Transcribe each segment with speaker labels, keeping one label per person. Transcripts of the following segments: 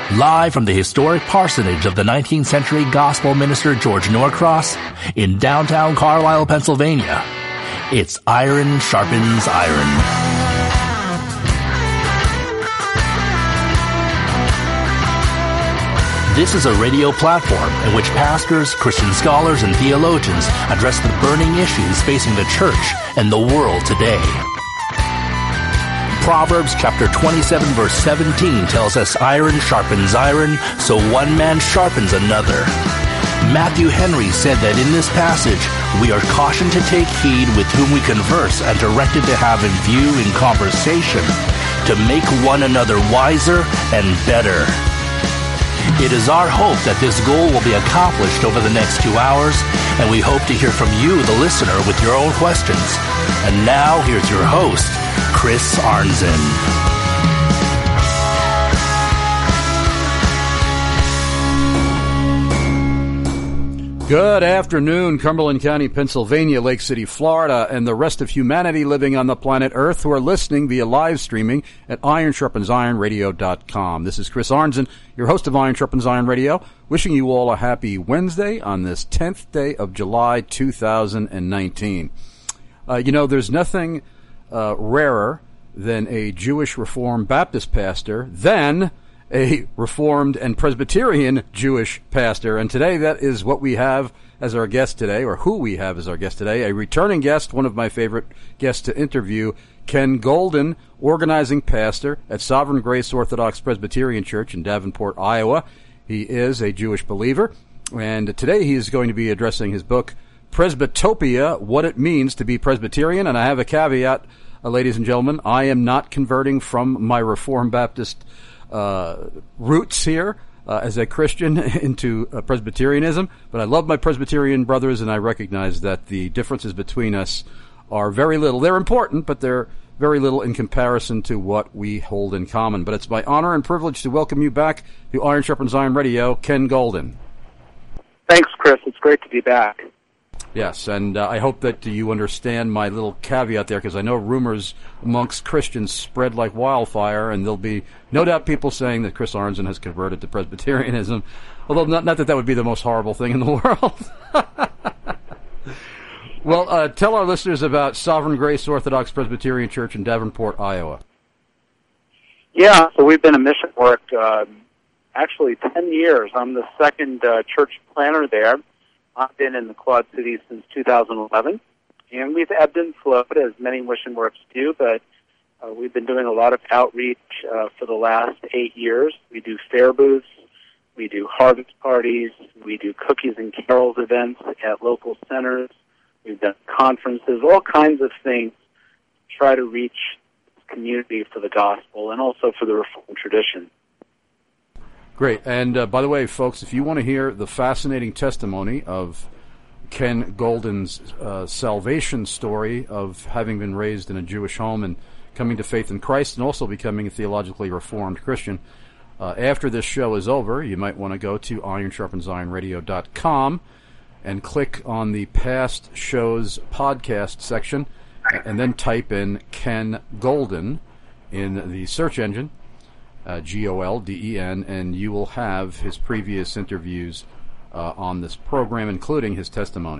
Speaker 1: Live from the historic parsonage of the 19th century gospel minister George Norcross in downtown Carlisle, Pennsylvania, it's Iron Sharpens Iron. This is a radio platform in which pastors, Christian scholars, and theologians address the burning issues facing the church and the world today. Proverbs chapter 27 verse 17 tells us iron sharpens iron, so one man sharpens another. Matthew Henry said that in this passage, we are cautioned to take heed with whom we converse and directed to have in view in conversation to make one another wiser and better. It is our hope that this goal will be accomplished over the next 2 hours, and we hope to hear from you, the listener, with your own questions. And now, here's your host, Chris Arnzen.
Speaker 2: Good afternoon, Cumberland County, Pennsylvania, Lake City, Florida, and the rest of humanity living on the planet Earth who are listening via live streaming at IronSharpensIronRadio.com. This is Chris Arnzen, your host of Iron Sharpens Iron Radio, wishing you all a happy Wednesday on this 10th day of July 2019. There's nothing rarer than a Jewish Reformed Baptist pastor than a Reformed and Presbyterian Jewish pastor. And today that is what we have as our guest today, or who we have as our guest today, a returning guest, one of my favorite guests to interview, Ken Golden, organizing pastor at Sovereign Grace Orthodox Presbyterian Church in Davenport, Iowa. He is a Jewish believer, and today he is going to be addressing his book, Presbytopia, What It Means to be Presbyterian. And I have a caveat, ladies and gentlemen, I am not converting from my Reformed Baptist roots here as a Christian into Presbyterianism, but I love my Presbyterian brothers, and I recognize that the differences between us are very little. They're important, but they're very little in comparison to what we hold in common. But it's my honor and privilege to welcome you back to Iron Sharpens Iron Radio, Ken Golden.
Speaker 3: Thanks, Chris. It's great to be back.
Speaker 2: Yes, and I hope that you understand my little caveat there, because I know rumors amongst Christians spread like wildfire, and there'll be no doubt people saying that Chris Arnzen has converted to Presbyterianism, although not that would be the most horrible thing in the world. Well, tell our listeners about Sovereign Grace Orthodox Presbyterian Church in Davenport, Iowa.
Speaker 3: Yeah, so we've been in mission work actually 10 years. I'm the second church planner there. I've been in the Quad Cities since 2011, and we've ebbed and flowed, as many mission works do, but we've been doing a lot of outreach for the last 8 years. We do fair booths, we do harvest parties, we do cookies and carols events at local centers, we've done conferences, all kinds of things to try to reach this community for the gospel and also for the Reformed tradition.
Speaker 2: Great. And by the way, folks, if you want to hear the fascinating testimony of Ken Golden's salvation story of having been raised in a Jewish home and coming to faith in Christ and also becoming a theologically reformed Christian, after this show is over, you might want to go to IronSharpensIronRadio.com and click on the past shows podcast section and then type in Ken Golden in the search engine. Golden, and you will have his previous interviews on this program, including his testimony.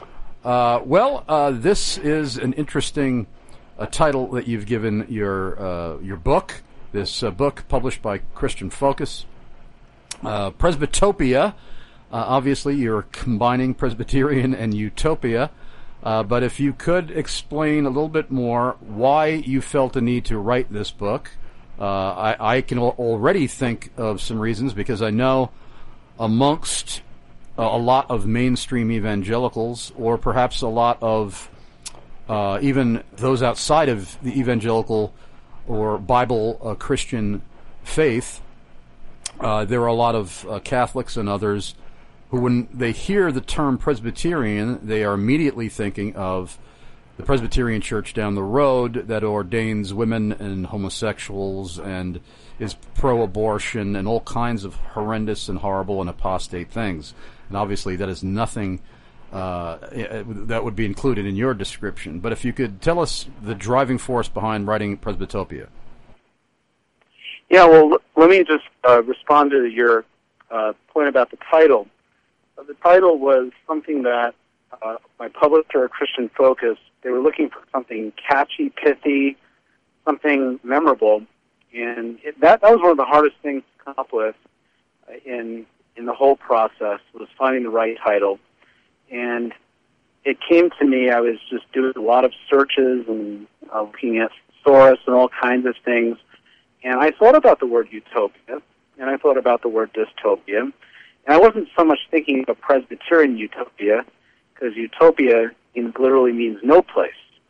Speaker 2: This is an interesting title that you've given your book. This book published by Christian Focus, Presbytopia. Obviously, you're combining Presbyterian and utopia. But if you could explain a little bit more why you felt the need to write this book. I can already think of some reasons, because I know amongst a lot of mainstream evangelicals, or perhaps a lot of even those outside of the evangelical or Bible Christian faith, there are a lot of Catholics and others who, when they hear the term Presbyterian, they are immediately thinking of the Presbyterian Church down the road that ordains women and homosexuals and is pro-abortion and all kinds of horrendous and horrible and apostate things. And obviously that is nothing that would be included in your description. But if you could tell us the driving force behind writing Presbytopia.
Speaker 3: Yeah, well, let me just respond to your point about the title. The title was something that my publisher, Christian Focus, they were looking for something catchy, pithy, something memorable, and that was one of the hardest things to come up with in the whole process, was finding the right title. And it came to me, I was just doing a lot of searches and looking at thesaurus and all kinds of things, and I thought about the word utopia, and I thought about the word dystopia, and I wasn't so much thinking of Presbyterian utopia, because utopia literally means no place,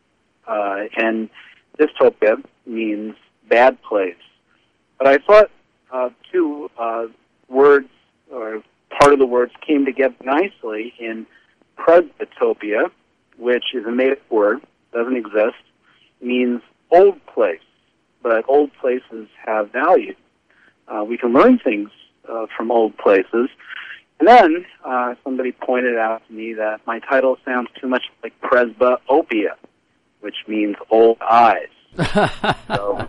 Speaker 3: and dystopia means bad place. But I thought two words, or part of the words, came together nicely in presbytopia, which is a made-up word, doesn't exist, means old place, but old places have value. We can learn things from old places. And then somebody pointed out to me that my title sounds too much like presbyopia, which means old eyes. So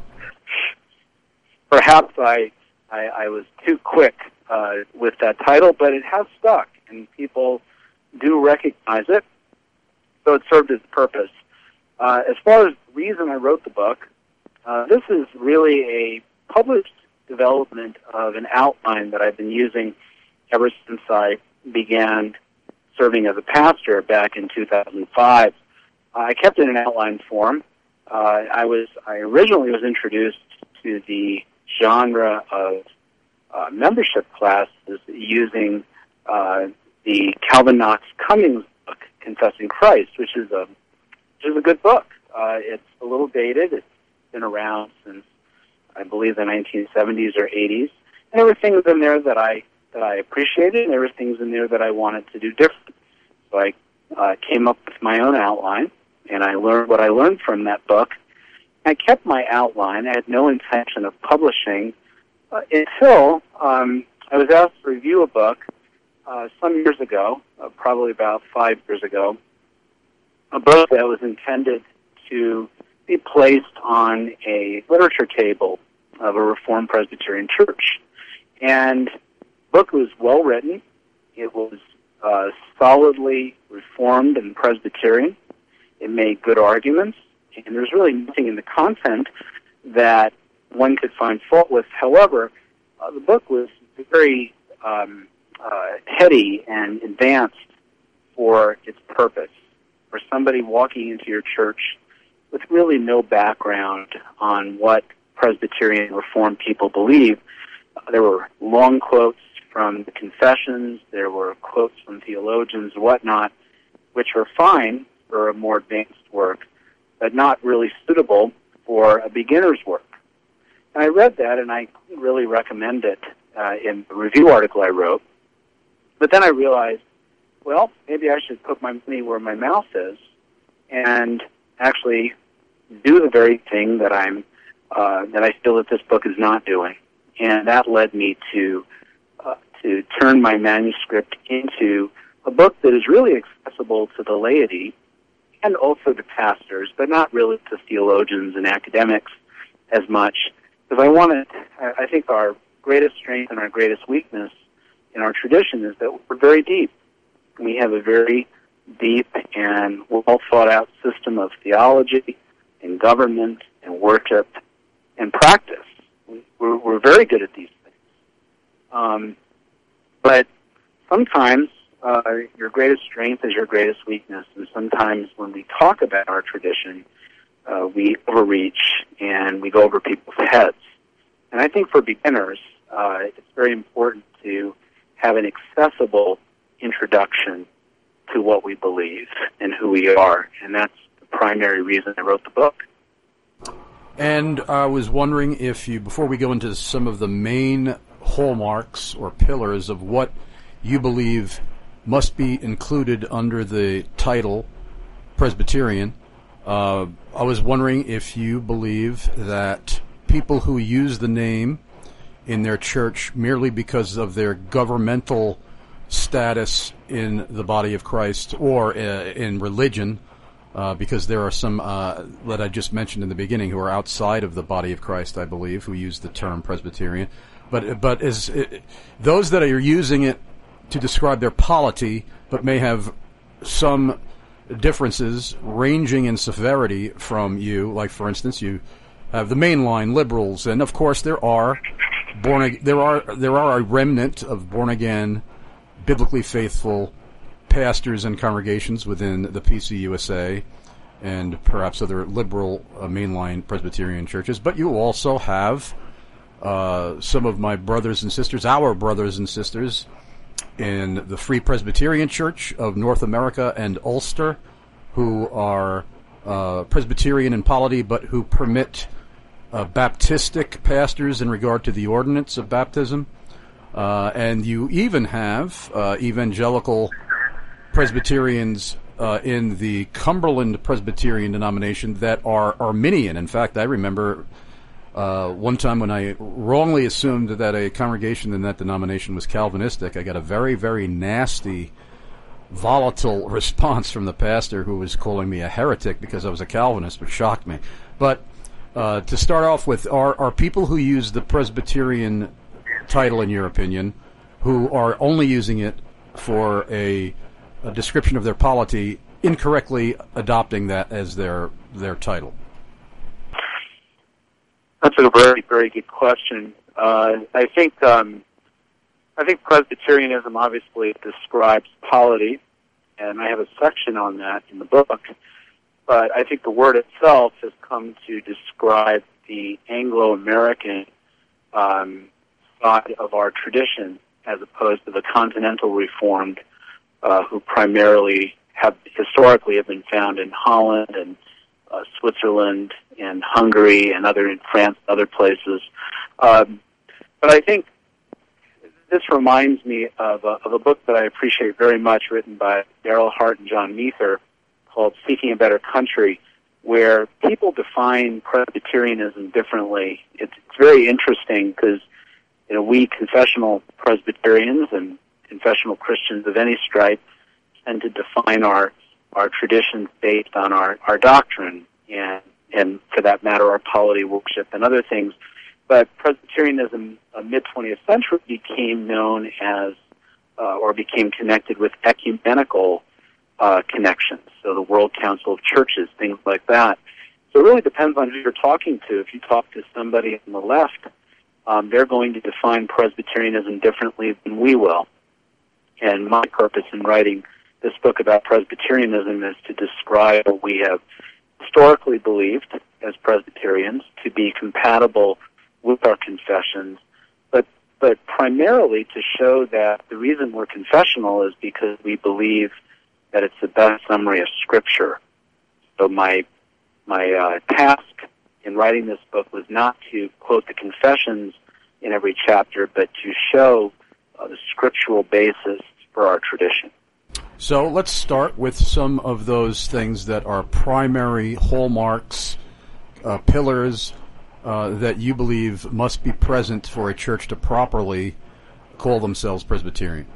Speaker 3: perhaps I was too quick with that title, but it has stuck, and people do recognize it, so it served its purpose. As far as the reason I wrote the book, this is really a published development of an outline that I've been using ever since I began serving as a pastor back in 2005. I kept it in outline form. I originally was introduced to the genre of membership classes using the Calvin Knox Cummings book, Confessing Christ, which is a good book. It's a little dated. It's been around since, I believe, the 1970s or 80s. And there were things in there that I appreciated, and there were things in there that I wanted to do different. So I came up with my own outline, and I learned what I learned from that book. I kept my outline. I had no intention of publishing until I was asked to review a book some years ago, probably about 5 years ago, a book that was intended to be placed on a literature table of a Reformed Presbyterian church. And the book was well written. It was solidly Reformed and Presbyterian. It made good arguments, and there's really nothing in the content that one could find fault with. However, the book was very heady and advanced for its purpose. For somebody walking into your church with really no background on what Presbyterian Reformed people believe, there were long quotes from the Confessions, there were quotes from theologians and whatnot, which were fine for a more advanced work, but not really suitable for a beginner's work. And I read that, and I really recommend it in the review article I wrote. But then I realized, well, maybe I should put my money where my mouth is and actually do the very thing that that I feel that this book is not doing. And that led me to turn my manuscript into a book that is really accessible to the laity and also to pastors, but not really to theologians and academics as much. Because I think our greatest strength and our greatest weakness in our tradition is that we're very deep. We have a very deep and well thought out system of theology and government and worship and practice. We're very good at these things. But sometimes your greatest strength is your greatest weakness, and sometimes when we talk about our tradition, we overreach and we go over people's heads. And I think for beginners, it's very important to have an accessible introduction to what we believe and who we are, and that's the primary reason I wrote the book.
Speaker 2: And I was wondering if you, before we go into some of the main hallmarks or pillars of what you believe must be included under the title Presbyterian, I was wondering if you believe that people who use the name in their church merely because of their governmental status in the body of Christ or in religion because there are some that I just mentioned in the beginning who are outside of the body of Christ, I believe, who use the term Presbyterian. But those that are using it to describe their polity, but may have some differences ranging in severity from you. Like, for instance, you have the mainline liberals, and of course there are a remnant of born again, biblically faithful pastors and congregations within the PCUSA and perhaps other liberal mainline Presbyterian churches. But you also have some of my brothers and sisters, our brothers and sisters, in the Free Presbyterian Church of North America and Ulster, who are Presbyterian in polity, but who permit Baptistic pastors in regard to the ordinance of baptism. And you even have evangelical Presbyterians in the Cumberland Presbyterian denomination that are Arminian. In fact, I remember one time when I wrongly assumed that a congregation in that denomination was Calvinistic, I got a very, very nasty, volatile response from the pastor who was calling me a heretic because I was a Calvinist, which shocked me. But to start off with, are people who use the Presbyterian title, in your opinion, who are only using it for a description of their polity, incorrectly adopting that as their title?
Speaker 3: That's a very, very good question. I think Presbyterianism obviously describes polity, and I have a section on that in the book. But I think the word itself has come to describe the Anglo-American side of our tradition, as opposed to the continental Reformed, who primarily historically have been found in Holland and Switzerland and Hungary and in France and other places. But I think this reminds me of a book that I appreciate very much, written by Darrell Hart and John Meether, called Seeking a Better Country, where people define Presbyterianism differently. It's very interesting because we confessional Presbyterians and confessional Christians of any stripe tend to define our traditions based on our doctrine and for that matter our polity, worship, and other things. But Presbyterianism, mid-20th century, became known as or became connected with ecumenical connections, so the World Council of Churches, things like that. So it really depends on who you're talking to. If you talk to somebody on the left, they're going to define Presbyterianism differently than we will. And my purpose in writing this book about Presbyterianism is to describe what we have historically believed as Presbyterians to be compatible with our confessions, but primarily to show that the reason we're confessional is because we believe that it's the best summary of Scripture. So my task in writing this book was not to quote the confessions in every chapter, but to show the scriptural basis for our tradition.
Speaker 2: So let's start with some of those things that are primary hallmarks, pillars, that you believe must be present for a church to properly call themselves Presbyterian.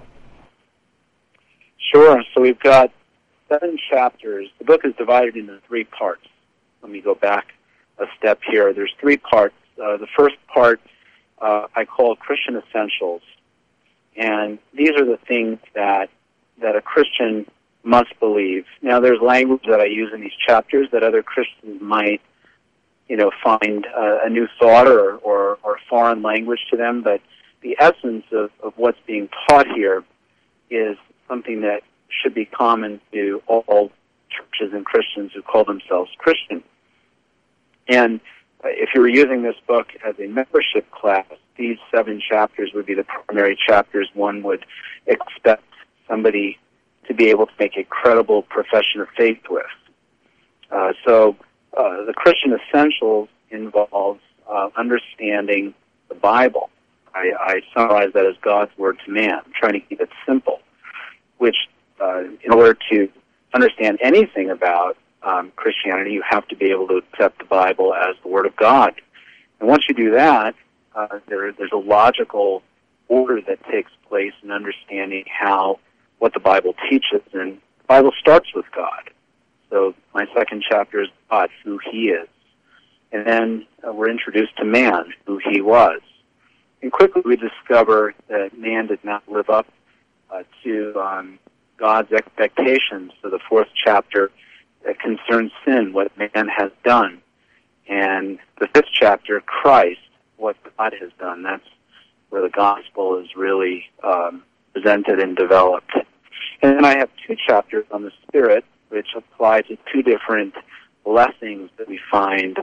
Speaker 3: Sure. So we've got 7 chapters. The book is divided into 3 parts. Let me go back a step here. There's 3 parts. The first part I call Christian Essentials. And these are the things that a Christian must believe. Now, there's language that I use in these chapters that other Christians might, find a new thought or foreign language to them, but the essence of what's being taught here is something that should be common to all churches and Christians who call themselves Christian. And if you were using this book as a membership class, these 7 chapters would be the primary chapters one would expect somebody to be able to make a credible profession of faith with. So the Christian Essentials involves understanding the Bible. I summarize that as God's Word to man. I'm trying to keep it simple, which in order to understand anything about Christianity, you have to be able to accept the Bible as the Word of God. And once you do that, there's a logical order that takes place in understanding what the Bible teaches. And the Bible starts with God. So my second chapter is God, who he is. And then we're introduced to man, who he was. And quickly we discover that man did not live up to God's expectations. So the fourth chapter that concerns sin, what man has done. And the fifth chapter, Christ, what God has done. That's where the gospel is really presented and developed. And then I have two chapters on the Spirit, which apply to two different blessings that we find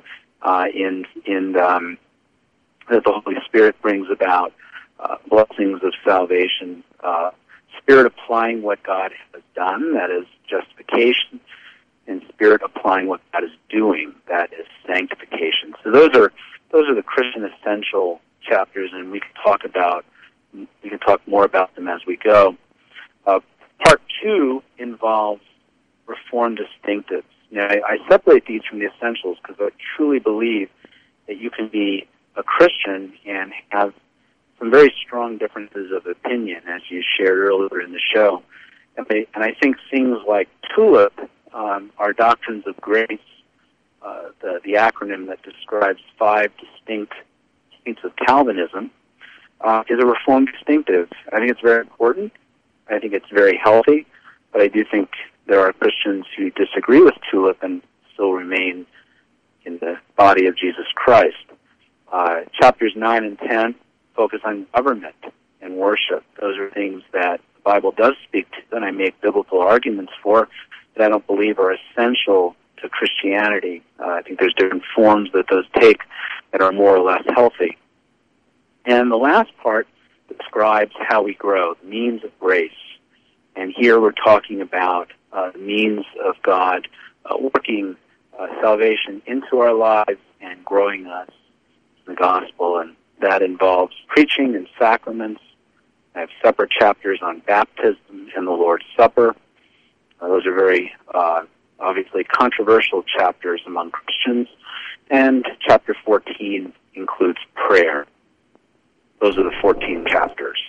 Speaker 3: that the Holy Spirit brings about, blessings of salvation, Spirit applying what God has done, that is justification, and Spirit applying what God is doing, that is sanctification. So those are the Christian essential chapters, and we can talk more about them as we go. Part 2 involves Reformed distinctives. Now, I separate these from the essentials because I truly believe that you can be a Christian and have some very strong differences of opinion, as you shared earlier in the show. And I think things like TULIP, our doctrines of grace, the acronym that describes 5 distinct points of Calvinism, is a Reformed distinctive. I think it's very important. I think it's very healthy, but I do think there are Christians who disagree with TULIP and still remain in the body of Jesus Christ. Chapters 9 and 10 focus on government and worship. Those are things that the Bible does speak to, and I make biblical arguments for, that I don't believe are essential to Christianity. I think there's different forms that those take that are more or less healthy. And the last part describes how we grow, the means of grace. And here we're talking about the means of God working salvation into our lives and growing us in the gospel. And that involves preaching and sacraments. I have separate chapters on baptism and the Lord's Supper. Those are very obviously controversial chapters among Christians. And chapter 14 includes prayer. Those are the 14 chapters.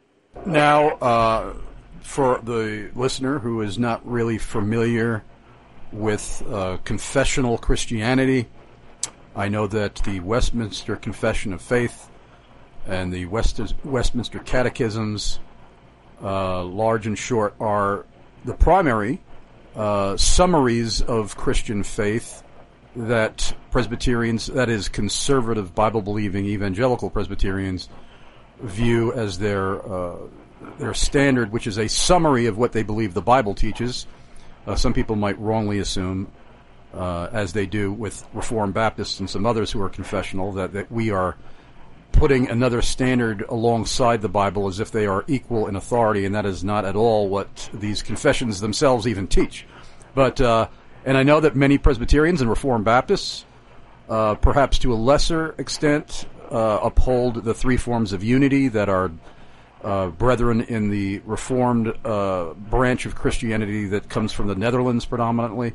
Speaker 2: Now, for the listener who is not really familiar with confessional Christianity, I know that the Westminster Confession of Faith and the Westminster Catechisms, large and short, are the primary summaries of Christian faith that Presbyterians, that is conservative, Bible-believing evangelical Presbyterians, view as their standard, which is a summary of what they believe the Bible teaches. Some people might wrongly assume, as they do with Reformed Baptists and some others who are confessional, that we are putting another standard alongside the Bible as if they are equal in authority, and that is not at all what these confessions themselves even teach. But and I know that many Presbyterians and Reformed Baptists, perhaps to a lesser extent, uphold the 3 forms of unity that are brethren in the Reformed branch of Christianity that comes from the Netherlands predominantly,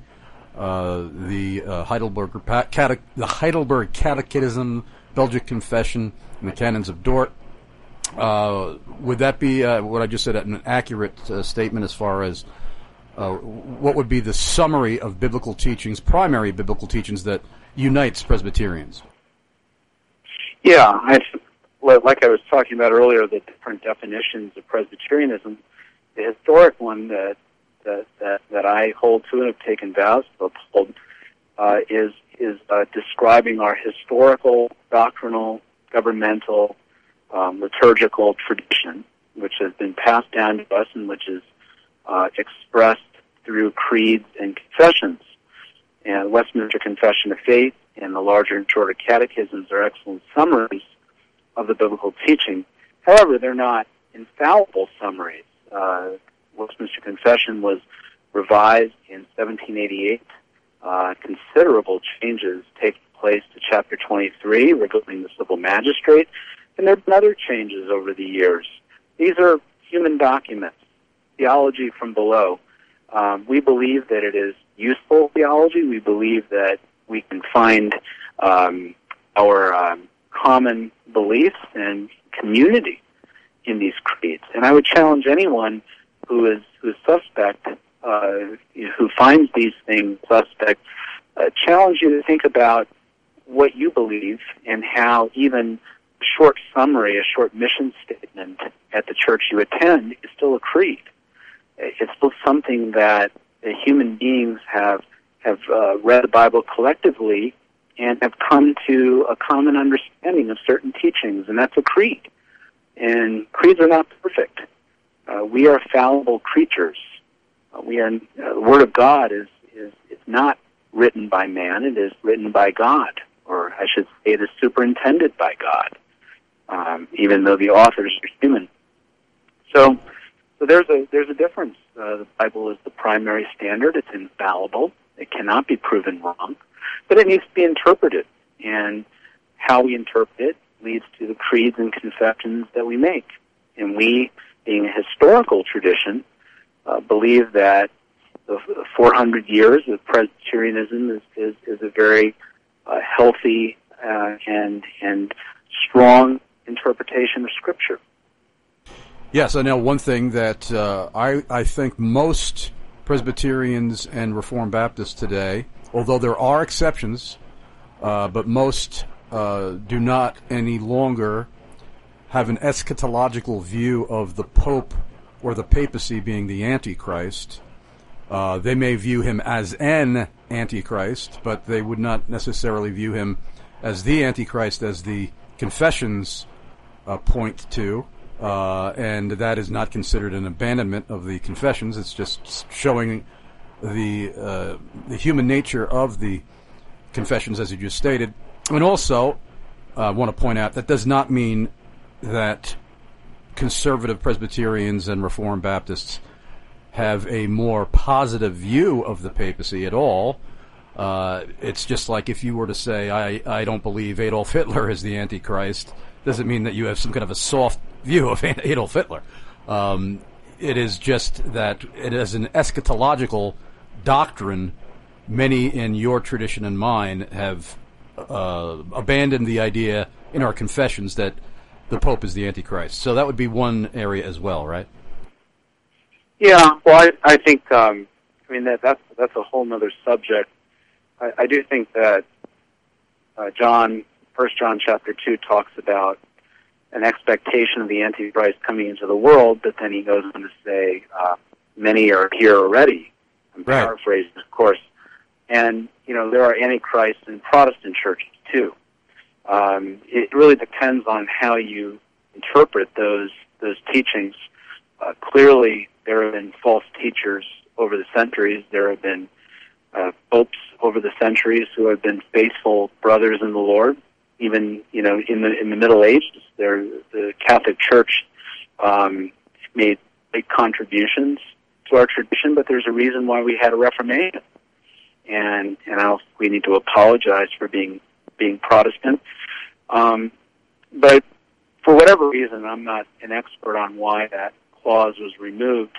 Speaker 2: the Heidelberg Catechism, Belgic Confession, and the Canons of Dort. Would that be what I just said an accurate statement as far as what would be the summary of biblical teachings, primary biblical teachings that unites Presbyterians?
Speaker 3: Yeah, like I was talking about earlier, the different definitions of Presbyterianism. The historic one that I hold to and have taken vows to uphold is describing our historical, doctrinal, governmental, liturgical tradition, which has been passed down to us and which is expressed through creeds and confessions. And Westminster Confession of Faith and the larger and shorter catechisms are excellent summaries of the biblical teaching. However, they're not infallible summaries. Westminster Confession was revised in 1788. Considerable changes taking place to Chapter 23 regarding the civil magistrate, and there have been other changes over the years. These are human documents, theology from below. We believe that it is useful theology. We believe that we can find our common beliefs and community in these creeds. And I would challenge anyone who is suspect who finds these things suspect challenge you to think about what you believe and how even a short summary, a short mission statement at the church you attend is still a creed. It's still something that human beings have read the Bible collectively and have come to a common understanding of certain teachings, and that's a creed. And creeds are not perfect. We are fallible creatures. The Word of God is not written by man; it is written by God, or I should say, it is superintended by God, even though the authors are human. So there's a difference. The Bible is the primary standard. It's infallible. It cannot be proven wrong, but it needs to be interpreted. And how we interpret it leads to the creeds and confessions that we make. And we, being a historical tradition, believe that the 400 years of Presbyterianism is a very healthy and strong interpretation of Scripture.
Speaker 2: Yes, I know one thing that I think most Presbyterians and Reformed Baptists today, although there are exceptions, but most do not any longer have an eschatological view of the Pope or the papacy being the Antichrist. They may view him as an Antichrist, but they would not necessarily view him as the Antichrist as the confessions point to. And that is not considered an abandonment of the confessions. It's just showing the human nature of the confessions, as you just stated. And also, I want to point out that does not mean that conservative Presbyterians and Reformed Baptists have a more positive view of the papacy at all. It's just like if you were to say, I don't believe Adolf Hitler is the Antichrist, doesn't mean that you have some kind of a soft view of Adolf Hitler. It is just that it is an eschatological doctrine. Many in your tradition and mine have abandoned the idea in our confessions that the Pope is the Antichrist. So that would be one area as well, right?
Speaker 3: Yeah, well, I think that's a whole other subject. I do think that 1 John chapter 2 talks about an expectation of the Antichrist coming into the world, but then he goes on to say, many are here already. I'm paraphrasing, of course. And, there are Antichrists in Protestant churches, too. It really depends on how you interpret those teachings. Clearly, there have been false teachers over the centuries. There have been popes over the centuries who have been faithful brothers in the Lord. Even in the Middle Ages, the Catholic Church made big contributions to our tradition, but there's a reason why we had a Reformation, and I don't think we need to apologize for being Protestant. But for whatever reason, I'm not an expert on why that clause was removed.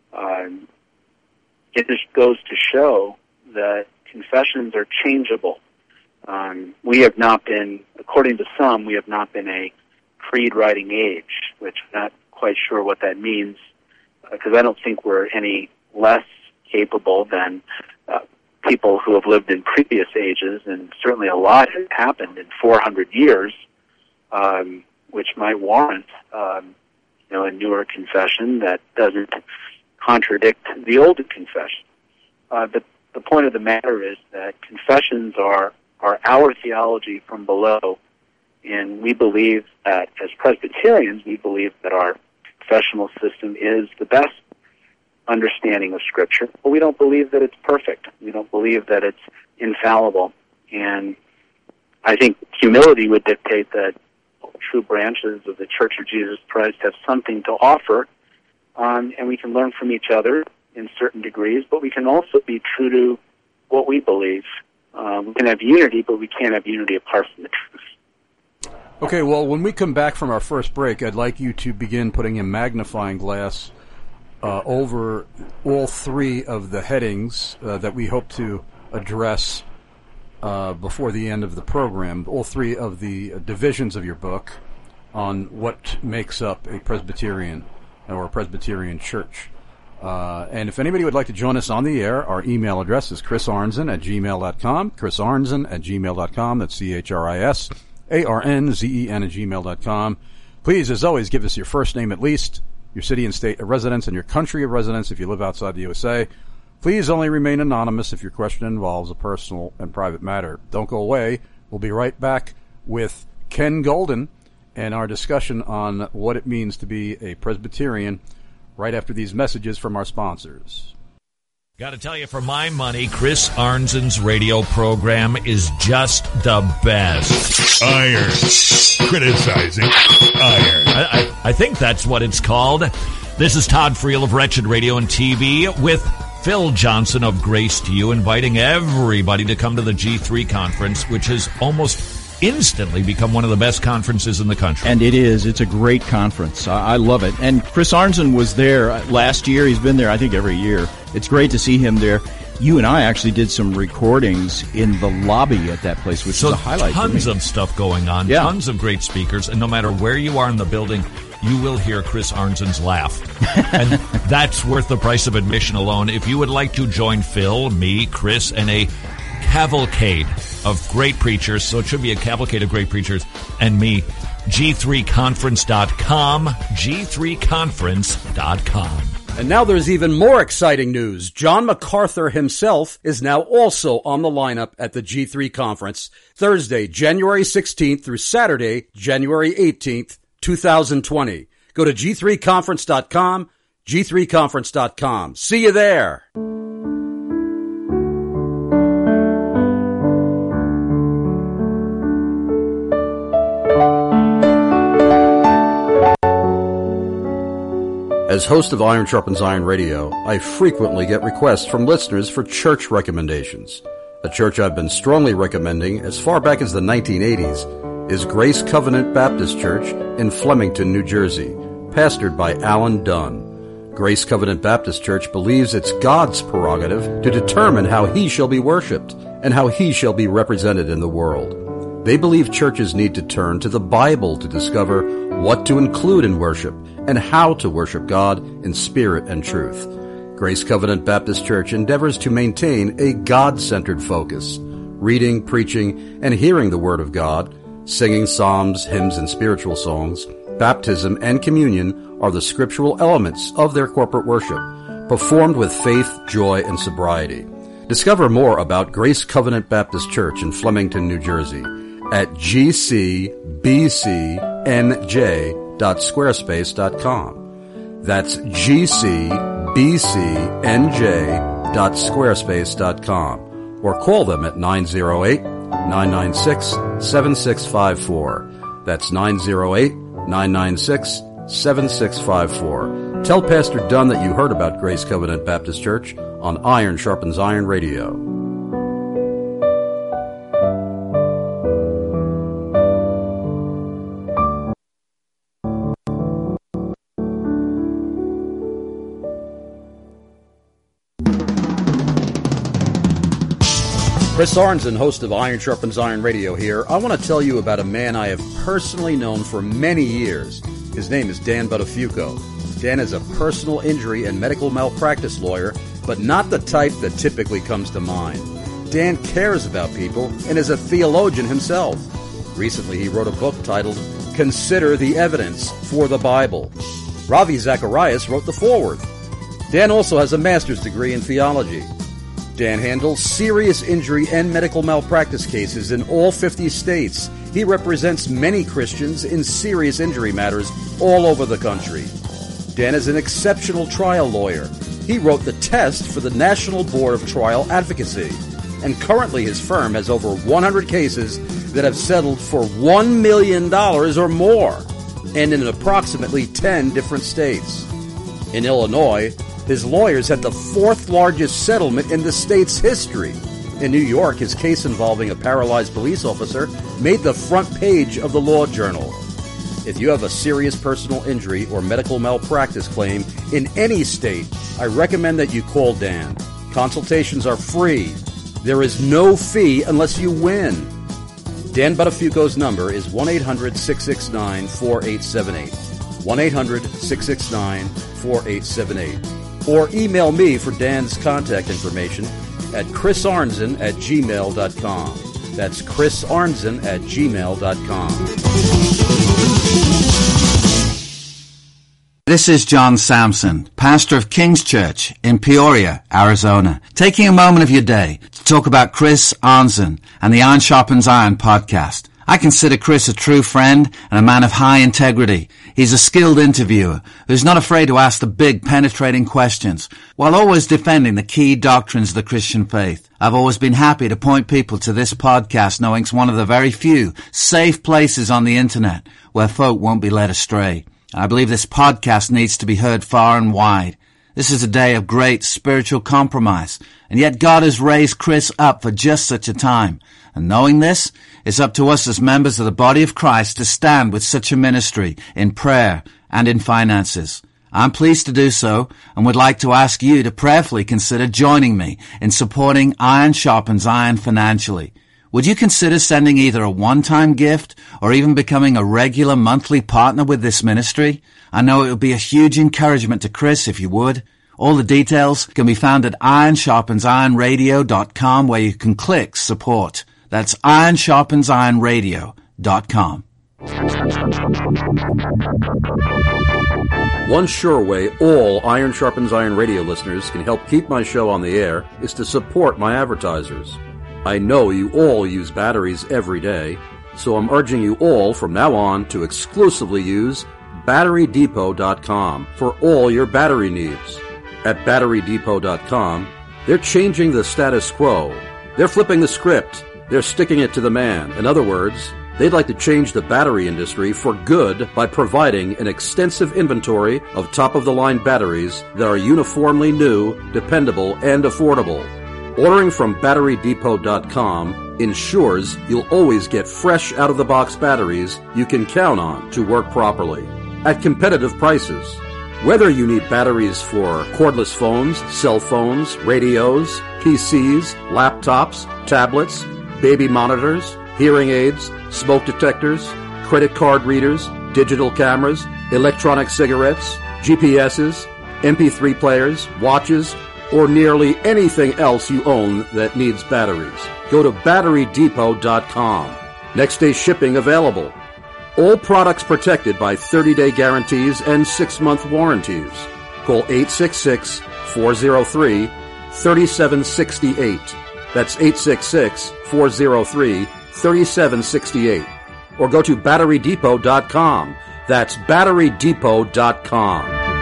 Speaker 3: It just goes to show that confessions are changeable. We have not been, according to some, we have not been a creed-writing age, which I'm not quite sure what that means, because I don't think we're any less capable than people who have lived in previous ages, and certainly a lot has happened in 400 years, which might warrant a newer confession that doesn't contradict the older confession. But the point of the matter is that confessions are our theology from below, and we believe that, as Presbyterians, we believe that our confessional system is the best understanding of Scripture, but we don't believe that it's perfect. We don't believe that it's infallible. And I think humility would dictate that true branches of the Church of Jesus Christ have something to offer, and we can learn from each other in certain degrees, but we can also be true to what we believe. We can have unity, but we can't have unity apart from the truth.
Speaker 2: Okay, well, when we come back from our first break, I'd like you to begin putting a magnifying glass over all three of the headings that we hope to address before the end of the program, all three of the divisions of your book on what makes up a Presbyterian or a Presbyterian church. And if anybody would like to join us on the air, our email address is chrisarnzen@gmail.com, chrisarnzen@gmail.com. That's CHRISARNZEN@gmail.com. Please, as always, give us your first name at least, your city and state of residence, and your country of residence if you live outside the USA. Please only remain anonymous if your question involves a personal and private matter. Don't go away. We'll be right back with Ken Golden and our discussion on what it means to be a Presbyterian right after these messages from our sponsors.
Speaker 4: Got to tell you, for my money, Chris Arnzen's radio program is just the best.
Speaker 5: Iron. Criticizing iron.
Speaker 4: I think that's what it's called. This is Todd Friel of Wretched Radio and TV with Phil Johnson of Grace to You, inviting everybody to come to the G3 conference, which has almost instantly become one of the best conferences in the country.
Speaker 6: And it is. It's a great conference. I love it. And Chris Arnzen was there last year. He's been there, I think, every year. It's great to see him there. You and I actually did some recordings in the lobby at that place, which is a highlight.
Speaker 4: Tons of stuff going on, tons of great speakers, and no matter where you are in the building, you will hear Chris Arnzen's laugh. And that's worth the price of admission alone. If you would like to join Phil, me, Chris, and a cavalcade of great preachers, so it should be a cavalcade of great preachers, and me, G3conference.com, G3conference.com.
Speaker 2: And now there's even more exciting news. John MacArthur himself is now also on the lineup at the G3 conference, Thursday, January 16th through Saturday, January 18th, 2020. Go to G3conference.com, G3conference.com. See you there. As host of Iron Sharpens Iron Radio, I frequently get requests from listeners for church recommendations. A church I've been strongly recommending as far back as the 1980s is Grace Covenant Baptist Church in Flemington, New Jersey, pastored by Alan Dunn. Grace Covenant Baptist Church believes it's God's prerogative to determine how He shall be worshipped and how He shall be represented in the world. They believe churches need to turn to the Bible to discover what to include in worship and how to worship God in spirit and truth. Grace Covenant Baptist Church endeavors to maintain a God-centered focus, reading, preaching, and hearing the Word of God, singing psalms, hymns, and spiritual songs. Baptism and communion are the scriptural elements of their corporate worship, performed with faith, joy, and sobriety. Discover more about Grace Covenant Baptist Church in Flemington, New Jersey at gcbcnj.squarespace.com. That's gcbcnj.squarespace.com. Or call them at 908-996-7654. That's 908-996-7654. Tell Pastor Dunn that you heard about Grace Covenant Baptist Church on Iron Sharpens Iron Radio. Chris Arnzen, host of Iron Sharpens Iron Radio here. I want to tell you about a man I have personally known for many years. His name is Dan Buttafuoco. Dan is a personal injury and medical malpractice lawyer, but not the type that typically comes to mind. Dan cares about people and is a theologian himself. Recently, he wrote a book titled Consider the Evidence for the Bible. Ravi Zacharias wrote the foreword. Dan also has a master's degree in theology. Dan handles serious injury and medical malpractice cases in all 50 states. He represents many Christians in serious injury matters all over the country. Dan is an exceptional trial lawyer. He wrote the test for the National Board of Trial Advocacy. And currently his firm has over 100 cases that have settled for $1 million or more, and in approximately 10 different states. In Illinois, his lawyers had the fourth largest settlement in the state's history. In New York, his case involving a paralyzed police officer made the front page of the Law Journal. If you have a serious personal injury or medical malpractice claim in any state, I recommend that you call Dan. Consultations are free. There is no fee unless you win. Dan Buttafuoco's number is 1-800-669-4878. 1-800-669-4878. or email me for Dan's contact information at chrisarnzen@gmail.com. That's chrisarnzen@gmail.com.
Speaker 7: This is John Sampson, pastor of King's Church in Peoria, Arizona, taking a moment of your day to talk about Chris Arnzen and the Iron Sharpens Iron podcast. I consider Chris a true friend and a man of high integrity. He's a skilled interviewer who's not afraid to ask the big, penetrating questions while always defending the key doctrines of the Christian faith. I've always been happy to point people to this podcast, knowing it's one of the very few safe places on the internet where folk won't be led astray. I believe this podcast needs to be heard far and wide. This is a day of great spiritual compromise, and yet God has raised Chris up for just such a time. And knowing this, it's up to us as members of the body of Christ to stand with such a ministry in prayer and in finances. I'm pleased to do so and would like to ask you to prayerfully consider joining me in supporting Iron Sharpens Iron financially. Would you consider sending either a one-time gift or even becoming a regular monthly partner with this ministry? I know it would be a huge encouragement to Chris if you would. All the details can be found at ironsharpensironradio.com, where you can click support. That's ironsharpensironradio.com.
Speaker 2: One sure way all Iron Sharpens Iron radio listeners can help keep my show on the air is to support my advertisers. I know you all use batteries every day, so I'm urging you all from now on to exclusively use BatteryDepot.com for all your battery needs. At BatteryDepot.com, they're changing the status quo. They're flipping the script. They're sticking it to the man. In other words, they'd like to change the battery industry for good by providing an extensive inventory of top-of-the-line batteries that are uniformly new, dependable, and affordable. Ordering from BatteryDepot.com ensures you'll always get fresh out-of-the-box batteries you can count on to work properly at competitive prices. Whether you need batteries for cordless phones, cell phones, radios, PCs, laptops, tablets, baby monitors, hearing aids, smoke detectors, credit card readers, digital cameras, electronic cigarettes, GPSs, MP3 players, watches, or nearly anything else you own that needs batteries, go to BatteryDepot.com. Next day shipping available. All products protected by 30-day guarantees and 6-month warranties. Call 866-403-3768. That's 866-403-3768. Or go to BatteryDepot.com. That's BatteryDepot.com.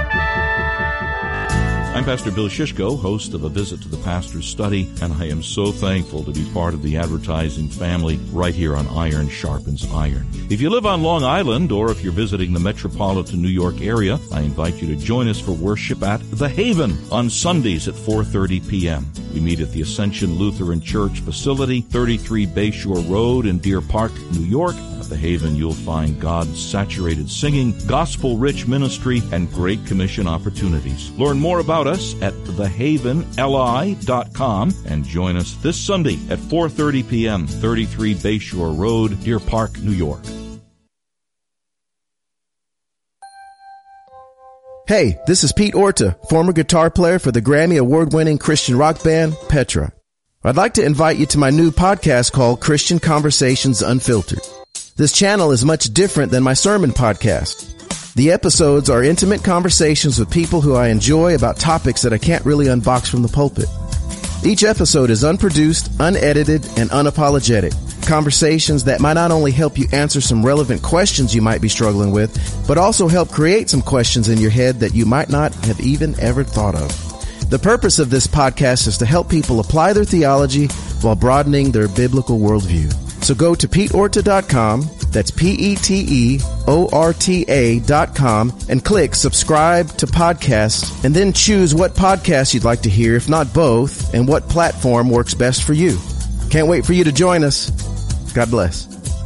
Speaker 8: I'm Pastor Bill Shishko, host of A Visit to the Pastor's Study, and I am so thankful to be part of the advertising family right here on Iron Sharpens Iron. If you live on Long Island, or if you're visiting the metropolitan New York area, I invite you to join us for worship at The Haven on Sundays at 4:30 p.m. We meet at the Ascension Lutheran Church facility, 33 Bayshore Road in Deer Park, New York. At The Haven, you'll find God-saturated singing, gospel-rich ministry, and Great Commission opportunities. Learn more about us at thehavenli.com and join us this Sunday at 4:30 p.m., 33 Bayshore Road, Deer Park, New York.
Speaker 9: Hey, this is Pete Orta, former guitar player for the Grammy Award-winning Christian rock band Petra. I'd like to invite you to my new podcast called Christian Conversations Unfiltered. This channel is much different than my sermon podcast. The episodes are intimate conversations with people who I enjoy about topics that I can't really unbox from the pulpit. Each episode is unproduced, unedited, and unapologetic. Conversations that might not only help you answer some relevant questions you might be struggling with, but also help create some questions in your head that you might not have even ever thought of. The purpose of this podcast is to help people apply their theology while broadening their biblical worldview. So go to PeteOrta.com, that's PeteOrta.com, and click subscribe to podcasts, and then choose what podcast you'd like to hear, if not both, and what platform works best for you. Can't wait for you to join us. God bless.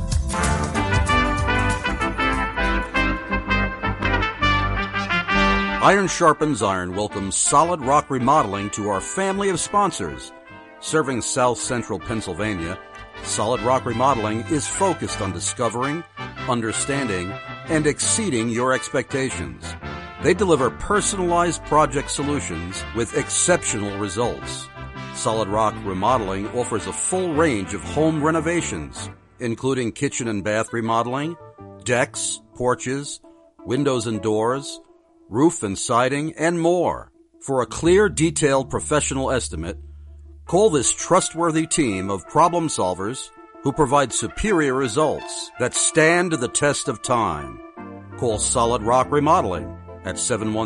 Speaker 2: Iron Sharpens Iron welcomes Solid Rock Remodeling to our family of sponsors. Serving South Central Pennsylvania, Solid Rock Remodeling is focused on discovering, understanding, and exceeding your expectations.
Speaker 10: They deliver personalized project solutions with exceptional results. Solid Rock Remodeling offers a full range of home renovations, including kitchen and bath remodeling, decks, porches, windows and doors, roof and siding, and more. For a clear, detailed professional estimate, call this trustworthy team of problem solvers who provide superior results that stand the test of time. Call Solid Rock Remodeling at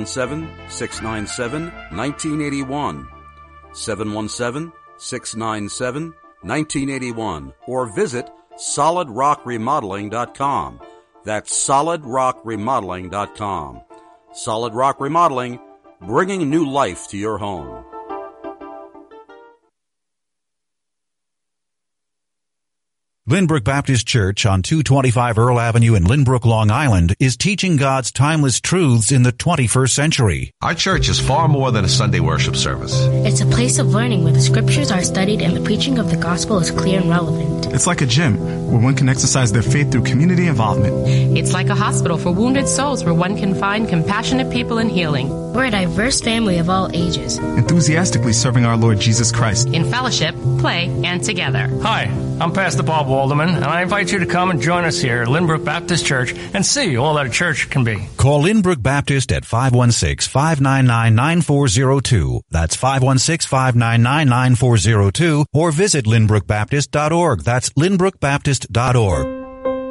Speaker 10: 717-697-1981, 717-697-1981, or visit solidrockremodeling.com. That's solidrockremodeling.com. Solid Rock Remodeling, bringing new life to your home.
Speaker 11: Lynbrook Baptist Church on 225 Earl Avenue in Lynbrook, Long Island is teaching God's timeless truths in the 21st century.
Speaker 12: Our church is far more than a Sunday worship service.
Speaker 13: It's a place of learning where the scriptures are studied and the preaching of the gospel is clear and relevant.
Speaker 14: It's like a gym where one can exercise their faith through community involvement.
Speaker 15: It's like a hospital for wounded souls where one can find compassionate people in healing.
Speaker 13: We're a diverse family of all ages,
Speaker 14: enthusiastically serving our Lord Jesus Christ
Speaker 15: in fellowship, play, and together.
Speaker 16: Hi, I'm Pastor Bob Walderman, and I invite you to come and join us here at Lynbrook Baptist Church and see all that a church can be.
Speaker 11: Call Lynbrook Baptist at 516-599-9402. That's 516-599-9402, or visit lynbrookbaptist.org. That's lynbrookbaptist.org.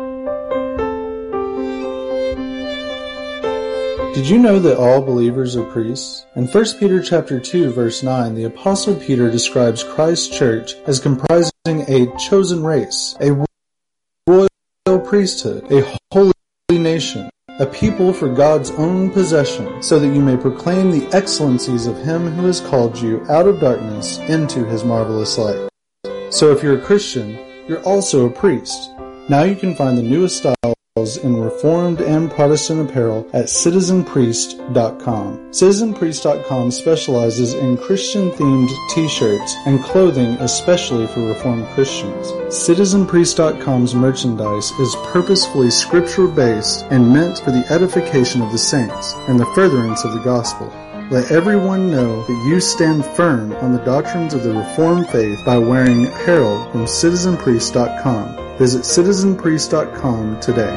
Speaker 17: Did you know that all believers are priests? In 1 Peter chapter 2, verse 9, the Apostle Peter describes Christ's church as comprising a chosen race, a royal priesthood, a holy nation, a people for God's own possession, so that you may proclaim the excellencies of Him who has called you out of darkness into His marvelous light. So if you're a Christian, you're also a priest. Now you can find the newest styles in Reformed and Protestant apparel at citizenpriest.com. Citizenpriest.com specializes in Christian-themed t-shirts and clothing especially for Reformed Christians. Citizenpriest.com's merchandise is purposefully scripture-based and meant for the edification of the saints and the furtherance of the gospel. Let everyone know that you stand firm on the doctrines of the Reformed faith by wearing apparel from citizenpriest.com. Visit citizenpriest.com today.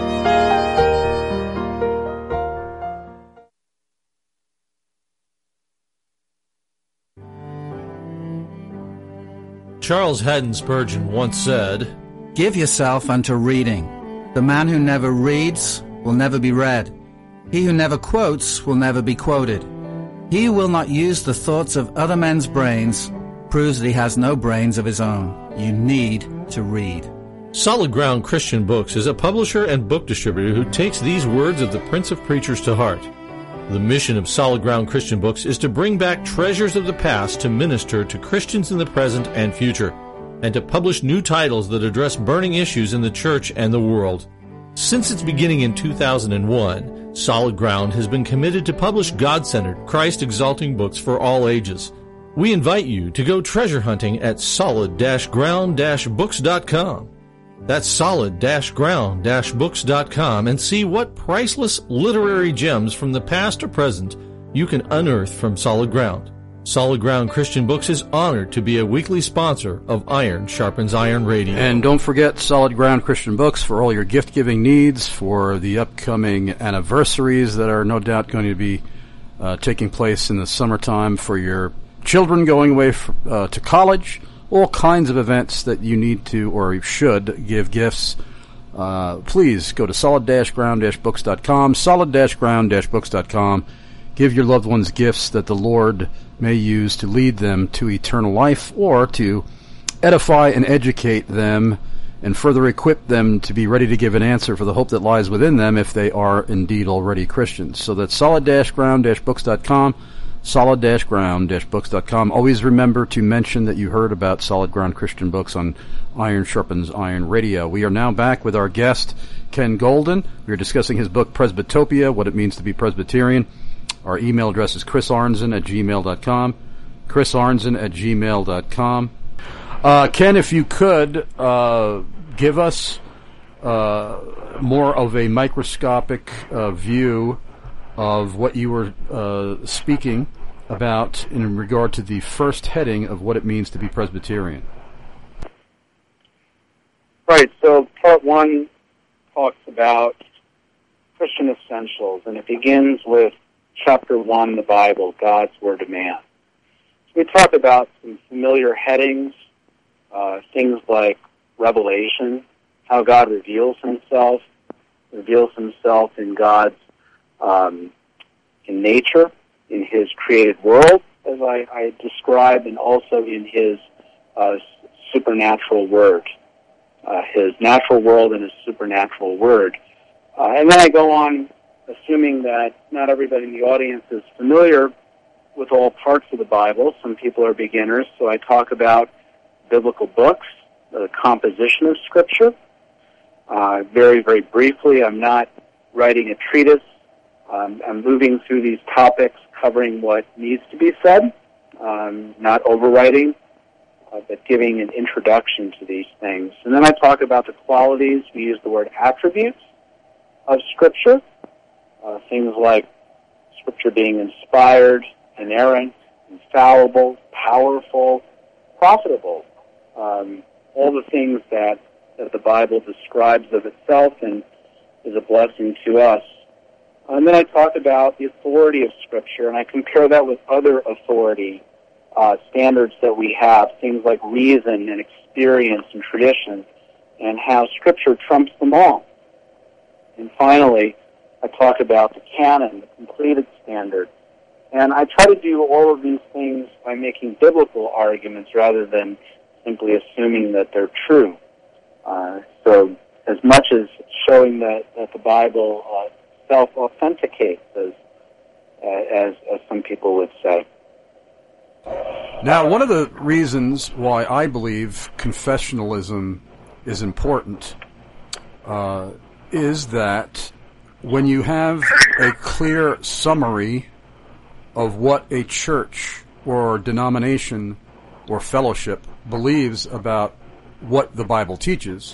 Speaker 18: Charles Haddon Spurgeon once said,
Speaker 19: "Give yourself unto reading. The man who never reads will never be read. He who never quotes will never be quoted. He who will not use the thoughts of other men's brains proves that he has no brains of his own. You need to read."
Speaker 18: Solid Ground Christian Books is a publisher and book distributor who takes these words of the Prince of Preachers to heart. The mission of Solid Ground Christian Books is to bring back treasures of the past to minister to Christians in the present and future, and to publish new titles that address burning issues in the church and the world. Since its beginning in 2001, Solid Ground has been committed to publish God-centered, Christ-exalting books for all ages. We invite you to go treasure hunting at solid-ground-books.com. That's solid-ground-books.com, and see what priceless literary gems from the past or present you can unearth from Solid Ground. Solid Ground Christian Books is honored to be a weekly sponsor of Iron Sharpens Iron Radio.
Speaker 2: And don't forget Solid Ground Christian Books for all your gift-giving needs for the upcoming anniversaries that are no doubt going to be taking place in the summertime for your children going away to college. All kinds of events that you need to or should give gifts. Please go to solid-ground-books.com, solid-ground-books.com. Give your loved ones gifts that the Lord may use to lead them to eternal life or to edify and educate them and further equip them to be ready to give an answer for the hope that lies within them if they are indeed already Christians. So that's solid-ground-books.com. solid-ground-books.com. Always remember to mention that you heard about Solid Ground Christian Books on Iron Sharpens Iron Radio. We are now back with our guest, Ken Golden. We are discussing his book, Presbytopia, What It Means to Be Presbyterian. Our email address is chrisarnzen@gmail.com. chrisarnzen@gmail.com. Ken, if you could give us more of a microscopic view of what you were speaking about in regard to the first heading of what it means to be Presbyterian.
Speaker 3: Right, so part one talks about Christian essentials, and it begins with chapter 1, the Bible, God's Word of Man. So we talk about some familiar headings, things like revelation, how God reveals himself in God's in nature, in his created world, as I described, and also in his supernatural word, his natural world and his supernatural word. And then I go on, assuming that not everybody in the audience is familiar with all parts of the Bible. Some people are beginners, so I talk about biblical books, the composition of Scripture. Very, very briefly, I'm not writing a treatise. I'm moving through these topics, covering what needs to be said, not overwriting, but giving an introduction to these things. And then I talk about the qualities, we use the word attributes of Scripture, things like Scripture being inspired, inerrant, infallible, powerful, profitable, all the things that the Bible describes of itself and is a blessing to us. And then I talk about the authority of Scripture, and I compare that with other authority standards that we have, things like reason and experience and tradition, and how Scripture trumps them all. And finally, I talk about the canon, the completed standard. And I try to do all of these things by making biblical arguments rather than simply assuming that they're true. So as much as showing that the Bible self-authenticates, as some people would say.
Speaker 2: Now, one of the reasons why I believe confessionalism is important is that when you have a clear summary of what a church or denomination or fellowship believes about what the Bible teaches,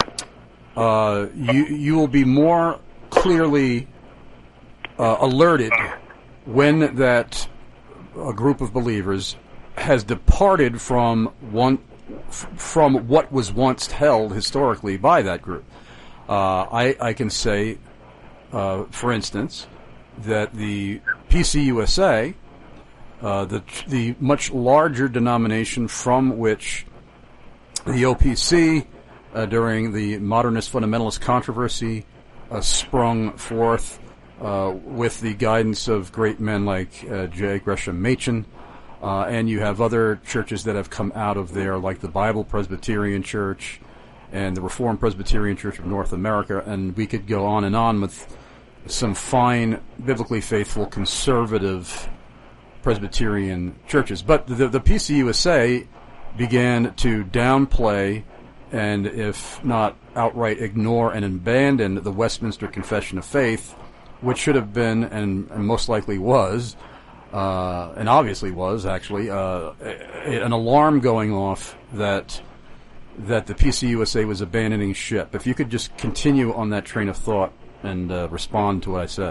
Speaker 2: you will be more clearly alerted when that a group of believers has departed from what was once held historically by that group. I can say, for instance, that the PCUSA, the much larger denomination from which the OPC during the modernist fundamentalist controversy sprung forth with the guidance of great men like J. Gresham Machen, and you have other churches that have come out of there, like the Bible Presbyterian Church and the Reformed Presbyterian Church of North America, and we could go on with some fine, biblically faithful, conservative Presbyterian churches. But the PCUSA began to downplay and, if not outright ignore and abandon, the Westminster Confession of Faith, which should have been, and most likely was, and obviously was, actually, an alarm going off that the PCUSA was abandoning ship. If you could just continue on that train of thought and respond to what I said.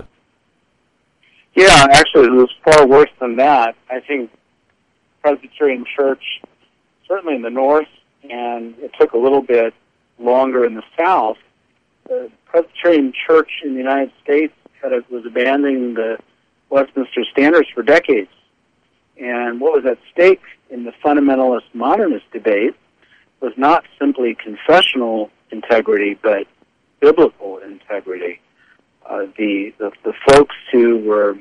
Speaker 3: Yeah, actually, it was far worse than that. I think Presbyterian Church, certainly in the North, and it took a little bit longer in the South, the Presbyterian Church in the United States was abandoning the Westminster Standards for decades. And what was at stake in the fundamentalist modernist debate was not simply confessional integrity, but biblical integrity. The folks who were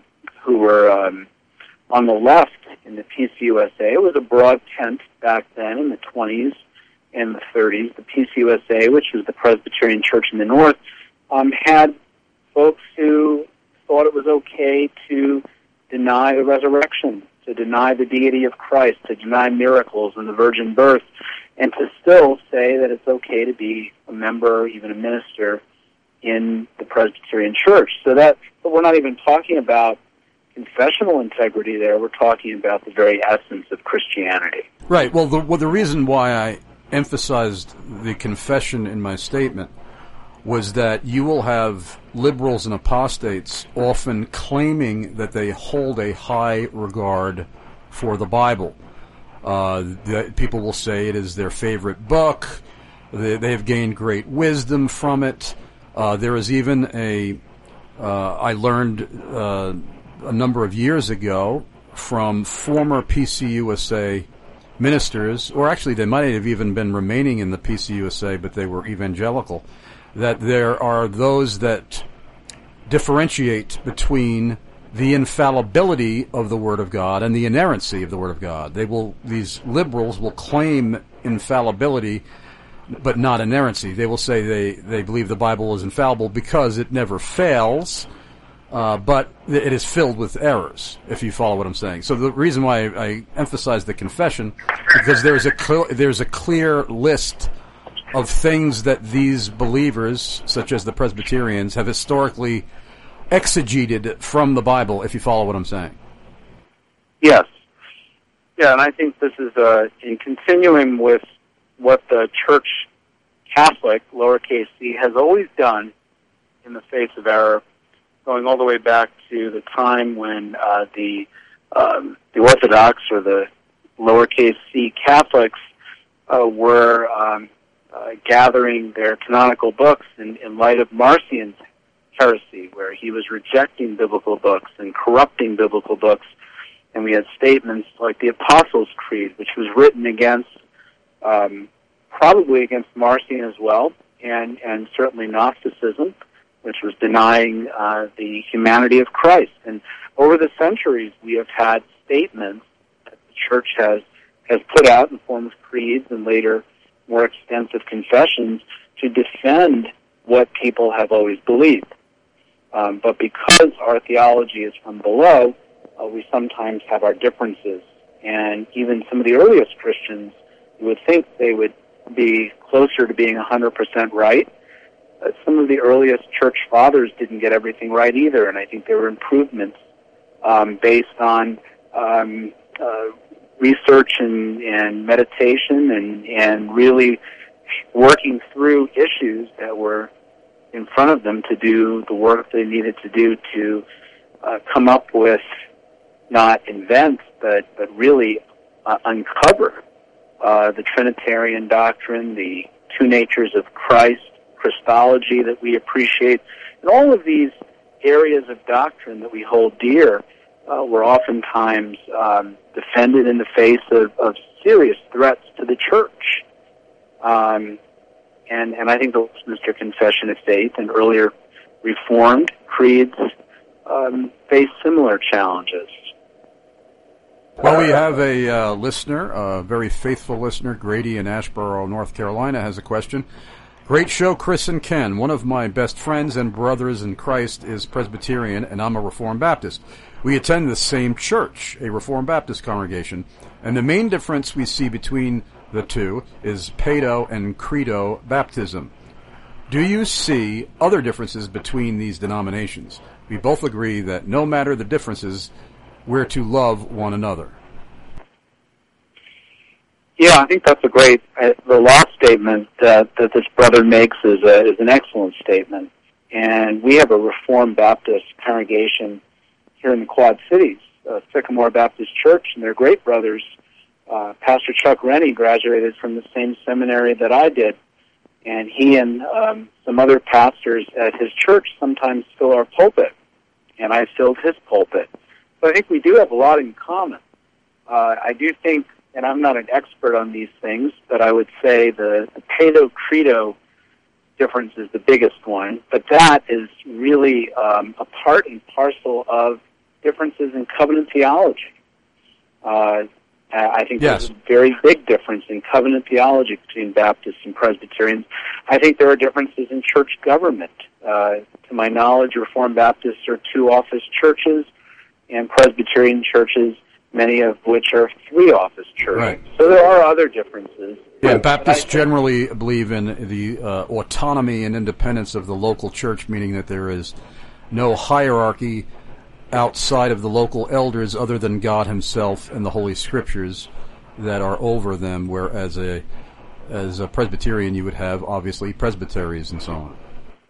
Speaker 3: on the left in the PCUSA, it was a broad tent back then in the 20s and the 30s. The PCUSA, which was the Presbyterian Church in the North, had folks who thought it was okay to deny the resurrection, to deny the deity of Christ, to deny miracles and the virgin birth, and to still say that it's okay to be a member, even a minister, in the Presbyterian Church. But we're not even talking about confessional integrity there. We're talking about the very essence of Christianity.
Speaker 2: Right. Well, the reason why I emphasized the confession in my statement was that you will have liberals and apostates often claiming that they hold a high regard for the Bible. People will say it is their favorite book. They have gained great wisdom from it. There is even I learned a number of years ago from former PCUSA ministers, or actually they might have even been remaining in the PCUSA, but they were evangelical, that there are those that differentiate between the infallibility of the Word of God and the inerrancy of the Word of God. These liberals will claim infallibility, but not inerrancy. They will say they believe the Bible is infallible because it never fails, but it is filled with errors, if you follow what I'm saying. So the reason why I emphasize the confession, because there's a clear list of things that these believers, such as the Presbyterians, have historically exegeted from the Bible, if you follow what I'm saying.
Speaker 3: Yes. Yeah, and I think this is in continuing with what the Church Catholic, lowercase c, has always done in the face of error, going all the way back to the time when the Orthodox, or the lowercase c Catholics, were gathering their canonical books in light of Marcion's heresy, where he was rejecting biblical books and corrupting biblical books. And we had statements like the Apostles' Creed, which was written against, probably against Marcion as well, and certainly Gnosticism, which was denying the humanity of Christ. And over the centuries, we have had statements that the Church has put out in the form of creeds and later more extensive confessions to defend what people have always believed. But because our theology is from below, we sometimes have our differences. And even some of the earliest Christians, you would think they would be closer to being 100% right. Some of the earliest church fathers didn't get everything right either, and I think there were improvements based on research and meditation and really working through issues that were in front of them to do the work they needed to do to come up with, not invent, but really uncover the Trinitarian doctrine, the two natures of Christ, Christology that we appreciate, and all of these areas of doctrine that we hold dear were oftentimes defended in the face of serious threats to the Church. And I think the Westminster Confession of Faith and earlier Reformed creeds face similar challenges.
Speaker 2: Well, we have a listener, a very faithful listener, Grady in Asheboro, North Carolina, has a question. Great show, Chris and Ken. One of my best friends and brothers in Christ is Presbyterian, and I'm a Reformed Baptist. We attend the same church, a Reformed Baptist congregation, and the main difference we see between the two is Paedo and Credo baptism. Do you see other differences between these denominations? We both agree that no matter the differences, we're to love one another.
Speaker 3: Yeah, I think that's a great. The last statement that this brother makes is an excellent statement, and we have a Reformed Baptist congregation here in the Quad Cities, Sycamore Baptist Church, and they're great brothers. Pastor Chuck Rennie graduated from the same seminary that I did, and he and some other pastors at his church sometimes fill our pulpit, and I filled his pulpit. So I think we do have a lot in common. I do think, and I'm not an expert on these things, but I would say the Paedo-Credo difference is the biggest one, but that is really a part and parcel of differences in covenant theology. I think there's a very big difference in covenant theology between Baptists and Presbyterians. I think there are differences in church government. To my knowledge, Reformed Baptists are 2-office churches, and Presbyterian churches, many of which are 3-office churches.
Speaker 2: Right.
Speaker 3: So there are other differences.
Speaker 2: Yeah, Baptists generally believe in the autonomy and independence of the local church, meaning that there is no hierarchy outside of the local elders other than God himself and the Holy Scriptures that are over them, whereas as a Presbyterian you would have, obviously, presbyteries and so on.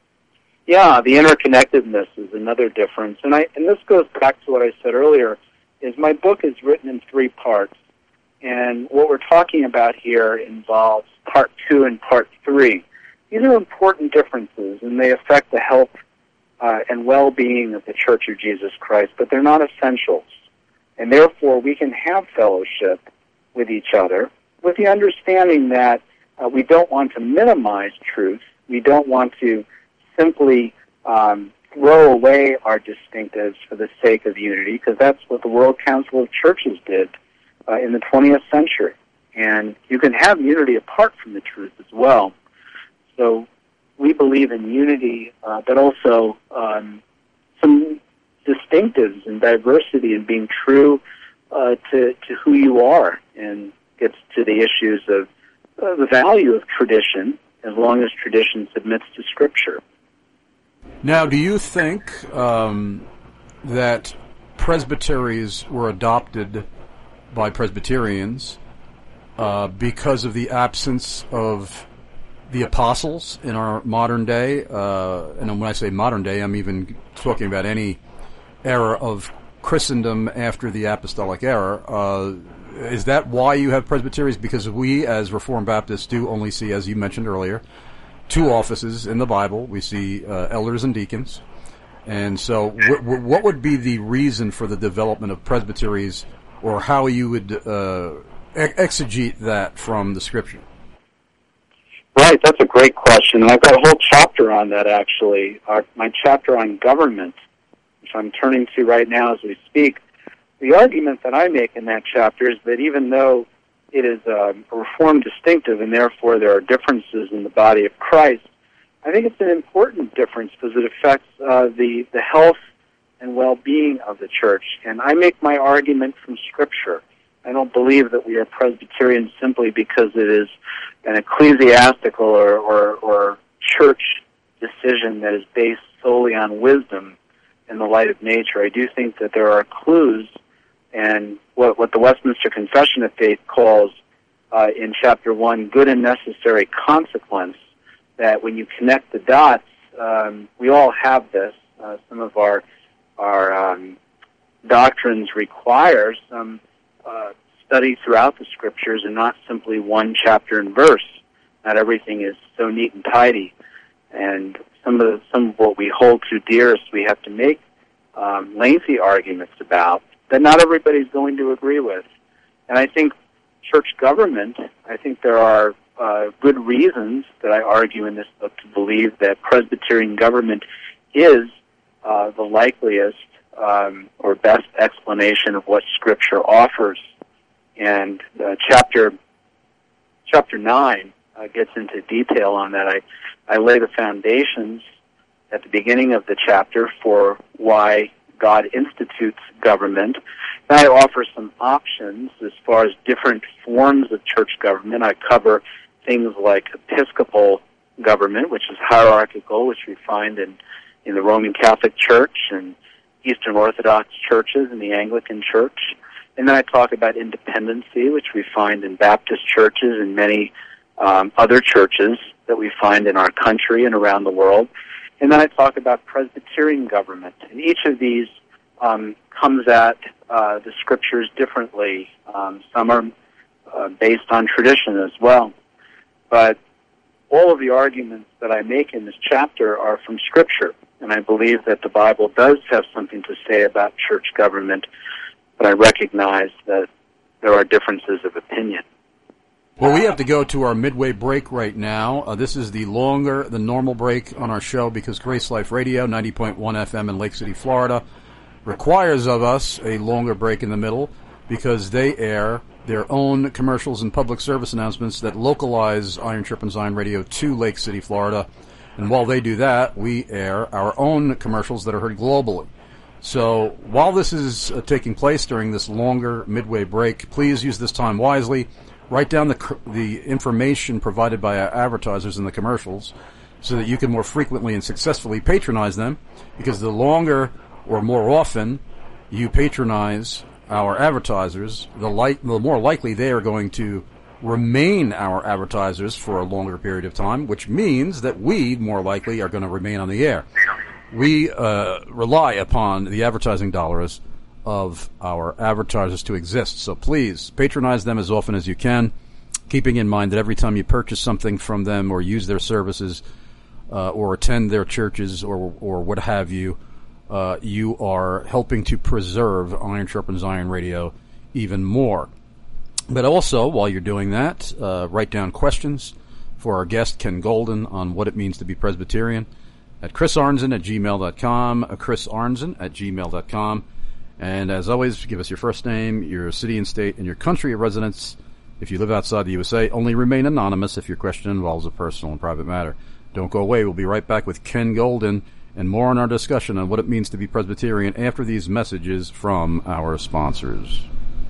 Speaker 3: Yeah, the interconnectedness is another difference. And this goes back to what I said earlier, is my book is written in 3 parts. And what we're talking about here involves part 2 and part 3. These are important differences, and they affect the health and well-being of the Church of Jesus Christ, but they're not essentials. And therefore, we can have fellowship with each other with the understanding that we don't want to minimize truth. We don't want to simply throw away our distinctives for the sake of unity, because that's what the World Council of Churches did in the 20th century. And you can have unity apart from the truth as well. So we believe in unity, but also some distinctives and diversity and being true to who you are, and gets to the issues of the value of tradition, as long as tradition submits to Scripture.
Speaker 2: Now, do you think that presbyteries were adopted by Presbyterians because of the absence of the apostles in our modern day? And when I say modern day, I'm even talking about any era of Christendom after the apostolic era. Is that why you have presbyteries? Because we, as Reformed Baptists, do only see, as you mentioned earlier, 2 offices in the Bible. We see elders and deacons. And so what would be the reason for the development of presbyteries, or how you would exegete that from the Scripture?
Speaker 3: Right, that's a great question. And I've got a whole chapter on that, actually. My chapter on government, which I'm turning to right now as we speak. The argument that I make in that chapter is that even though it is a Reformed distinctive and therefore there are differences in the body of Christ, I think it's an important difference because it affects the health and well-being of the church. And I make my argument from Scripture. I don't believe that we are Presbyterians simply because it is an ecclesiastical or church decision that is based solely on wisdom in the light of nature. I do think that there are clues, and what the Westminster Confession of Faith calls in Chapter 1, good and necessary consequence, that when you connect the dots, we all have this. Some of our doctrines require some study throughout the Scriptures and not simply one chapter and verse. Not everything is so neat and tidy. And some of what we hold to dearest we have to make lengthy arguments about that not everybody's going to agree with. And I think church government, I think there are good reasons that I argue in this book to believe that Presbyterian government is the likeliest or best explanation of what Scripture offers. And chapter 9 gets into detail on that. I lay the foundations at the beginning of the chapter for why God institutes government. And I offer some options as far as different forms of church government. I cover things like episcopal government, which is hierarchical, which we find in the Roman Catholic Church and Eastern Orthodox churches and the Anglican Church. And then I talk about independency, which we find in Baptist churches and many other churches that we find in our country and around the world. And then I talk about Presbyterian government. And each of these comes at the Scriptures differently. Some are based on tradition as well. But all of the arguments that I make in this chapter are from Scripture. And I believe that the Bible does have something to say about church government, but I recognize that there are differences of opinion.
Speaker 2: Well, we have to go to our midway break right now. This is the normal break on our show because Grace Life Radio, 90.1 FM in Lake City, Florida, requires of us a longer break in the middle because they air their own commercials and public service announcements that localize Iron Sharpens Iron Radio to Lake City, Florida. And while they do that, we air our own commercials that are heard globally. So while this is taking place during this longer midway break, please use this time wisely. Write down the information provided by our advertisers in the commercials so that you can more frequently and successfully patronize them, because the longer or more often you patronize our advertisers, the more likely they are going to remain our advertisers for a longer period of time, which means that we, more likely, are going to remain on the air. We rely upon the advertising dollars of our advertisers to exist. So please patronize them as often as you can, keeping in mind that every time you purchase something from them or use their services or attend their churches or what have you, you are helping to preserve Iron Sharpens Iron Radio even more. But also, while you're doing that, write down questions for our guest, Ken Golden, on what it means to be Presbyterian at chrisarnzen@gmail.com, chrisarnzen@gmail.com. And as always, give us your first name, your city and state, and your country of residence. If you live outside the USA, only remain anonymous if your question involves a personal and private matter. Don't go away. We'll be right back with Ken Golden and more on our discussion on what it means to be Presbyterian after these messages from our sponsors.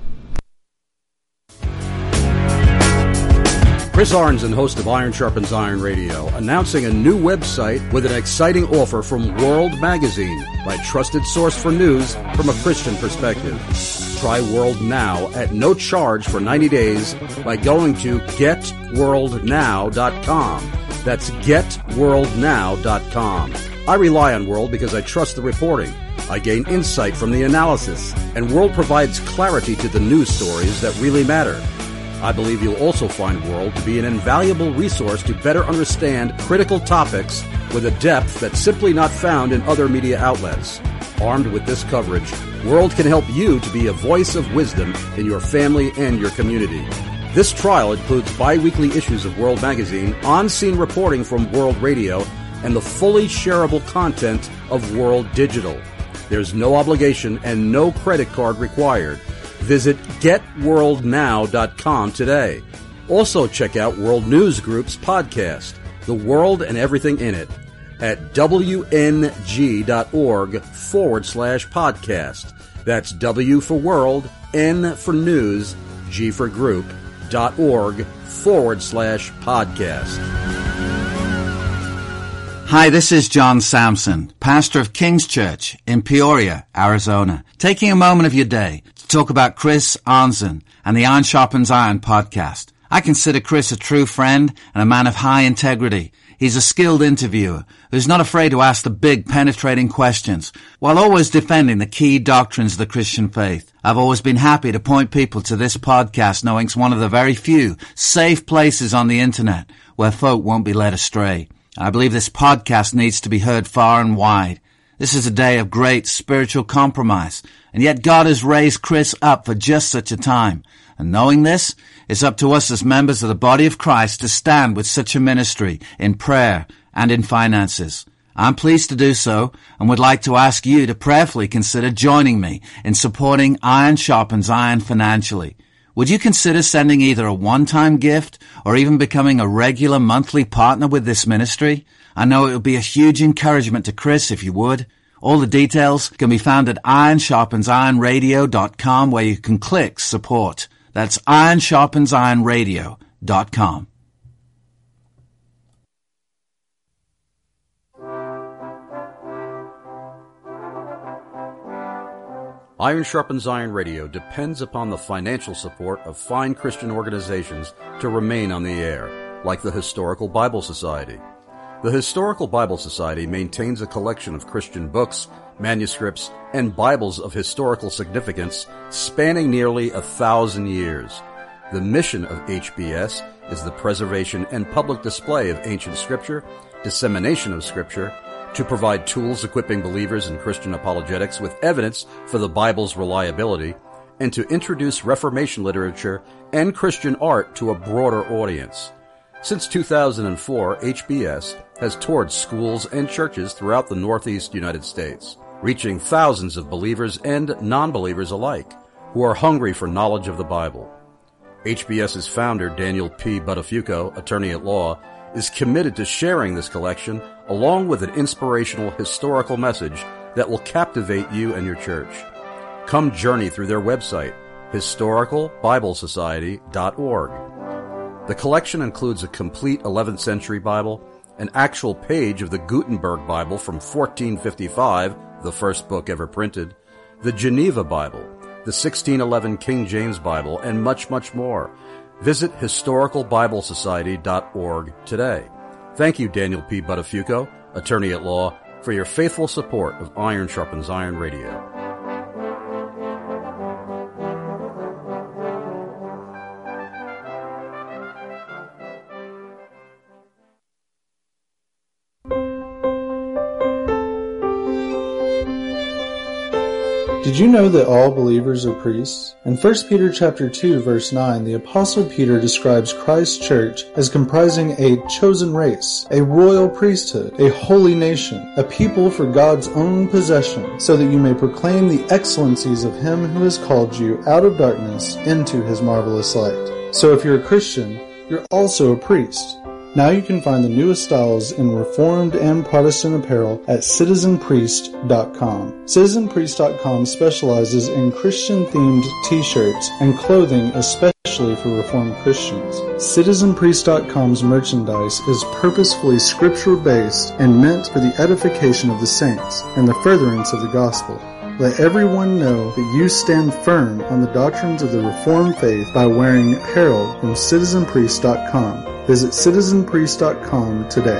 Speaker 2: Chris Arnzen, host of Iron Sharpens Iron Radio, announcing a new website with an exciting offer from World Magazine, my trusted source for news from a Christian perspective. Try World Now at no charge for 90 days by going to getworldnow.com. That's getworldnow.com. I rely on World because I trust the reporting. I gain insight from the analysis, and World provides clarity to the news stories that really matter. I believe you'll also find World to be an invaluable resource to better understand critical topics with a depth that's simply not found in other media outlets. Armed with this coverage, World can help you to be a voice of wisdom in your family and your community. This trial includes bi-weekly issues of World Magazine, on-scene reporting from World Radio, and the fully shareable content of World Digital. There's no obligation and no credit card required. Visit getworldnow.com today. Also check out World News Group's podcast, The World and Everything in It, at wng.org/podcast. That's W for World, N for News, G for Group.org/podcast.
Speaker 7: Hi, this is John Samson, pastor of King's Church in Peoria, Arizona, taking a moment of your day to talk about Chris Arnzen and the Iron Sharpens Iron podcast. I consider Chris a true friend and a man of high integrity. He's a skilled interviewer who's not afraid to ask the big, penetrating questions while always defending the key doctrines of the Christian faith. I've always been happy to point people to this podcast, knowing it's one of the very few safe places on the internet where folk won't be led astray. I believe this podcast needs to be heard far and wide. This is a day of great spiritual compromise, and yet God has raised Chris up for just such a time. And knowing this, it's up to us as members of the body of Christ to stand with such a ministry in prayer and in finances. I'm pleased to do so and would like to ask you to prayerfully consider joining me in supporting Iron Sharpens Iron financially. Would you consider sending either a one-time gift or even becoming a regular monthly partner with this ministry? I know it would be a huge encouragement to Chris if you would. All the details can be found at ironsharpensironradio.com, where you can click support. That's ironsharpensironradio.com.
Speaker 2: Iron Sharpens Iron Radio depends upon the financial support of fine Christian organizations to remain on the air, like the Historical Bible Society. The Historical Bible Society maintains a collection of Christian books, manuscripts, and Bibles of historical significance spanning nearly 1,000 years. The mission of HBS is the preservation and public display of ancient Scripture, dissemination of Scripture, to provide tools equipping believers in Christian apologetics with evidence for the Bible's reliability, and to introduce Reformation literature and Christian art to a broader audience. Since 2004, HBS has toured schools and churches throughout the Northeast United States, reaching thousands of believers and non-believers alike who are hungry for knowledge of the Bible. HBS's founder, Daniel P. Buttafuoco, attorney at law, is committed to sharing this collection along with an inspirational historical message that will captivate you and your church. Come journey through their website, historicalbiblesociety.org. The collection includes a complete 11th century Bible, an actual page of the Gutenberg Bible from 1455, the first book ever printed, the Geneva Bible, the 1611 King James Bible, and much, much more.
Speaker 10: Visit historicalbiblesociety.org today. Thank you, Daniel P. Buttafuoco, attorney at law, for your faithful support of Iron Sharpens Iron Radio.
Speaker 17: Did you know that all believers are priests? In 1 Peter chapter 2, verse 9, the Apostle Peter describes Christ's church as comprising a chosen race, a royal priesthood, a holy nation, a people for God's own possession, so that you may proclaim the excellencies of Him who has called you out of darkness into His marvelous light. So if you're a Christian, you're also a priest. Now you can find the newest styles in Reformed and Protestant apparel at citizenpriest.com. Citizenpriest.com specializes in Christian-themed t-shirts and clothing especially for Reformed Christians. Citizenpriest.com's merchandise is purposefully scripture-based and meant for the edification of the saints and the furtherance of the gospel. Let everyone know that you stand firm on the doctrines of the Reformed faith by wearing apparel from citizenpriest.com. Visit citizenpriest.com today.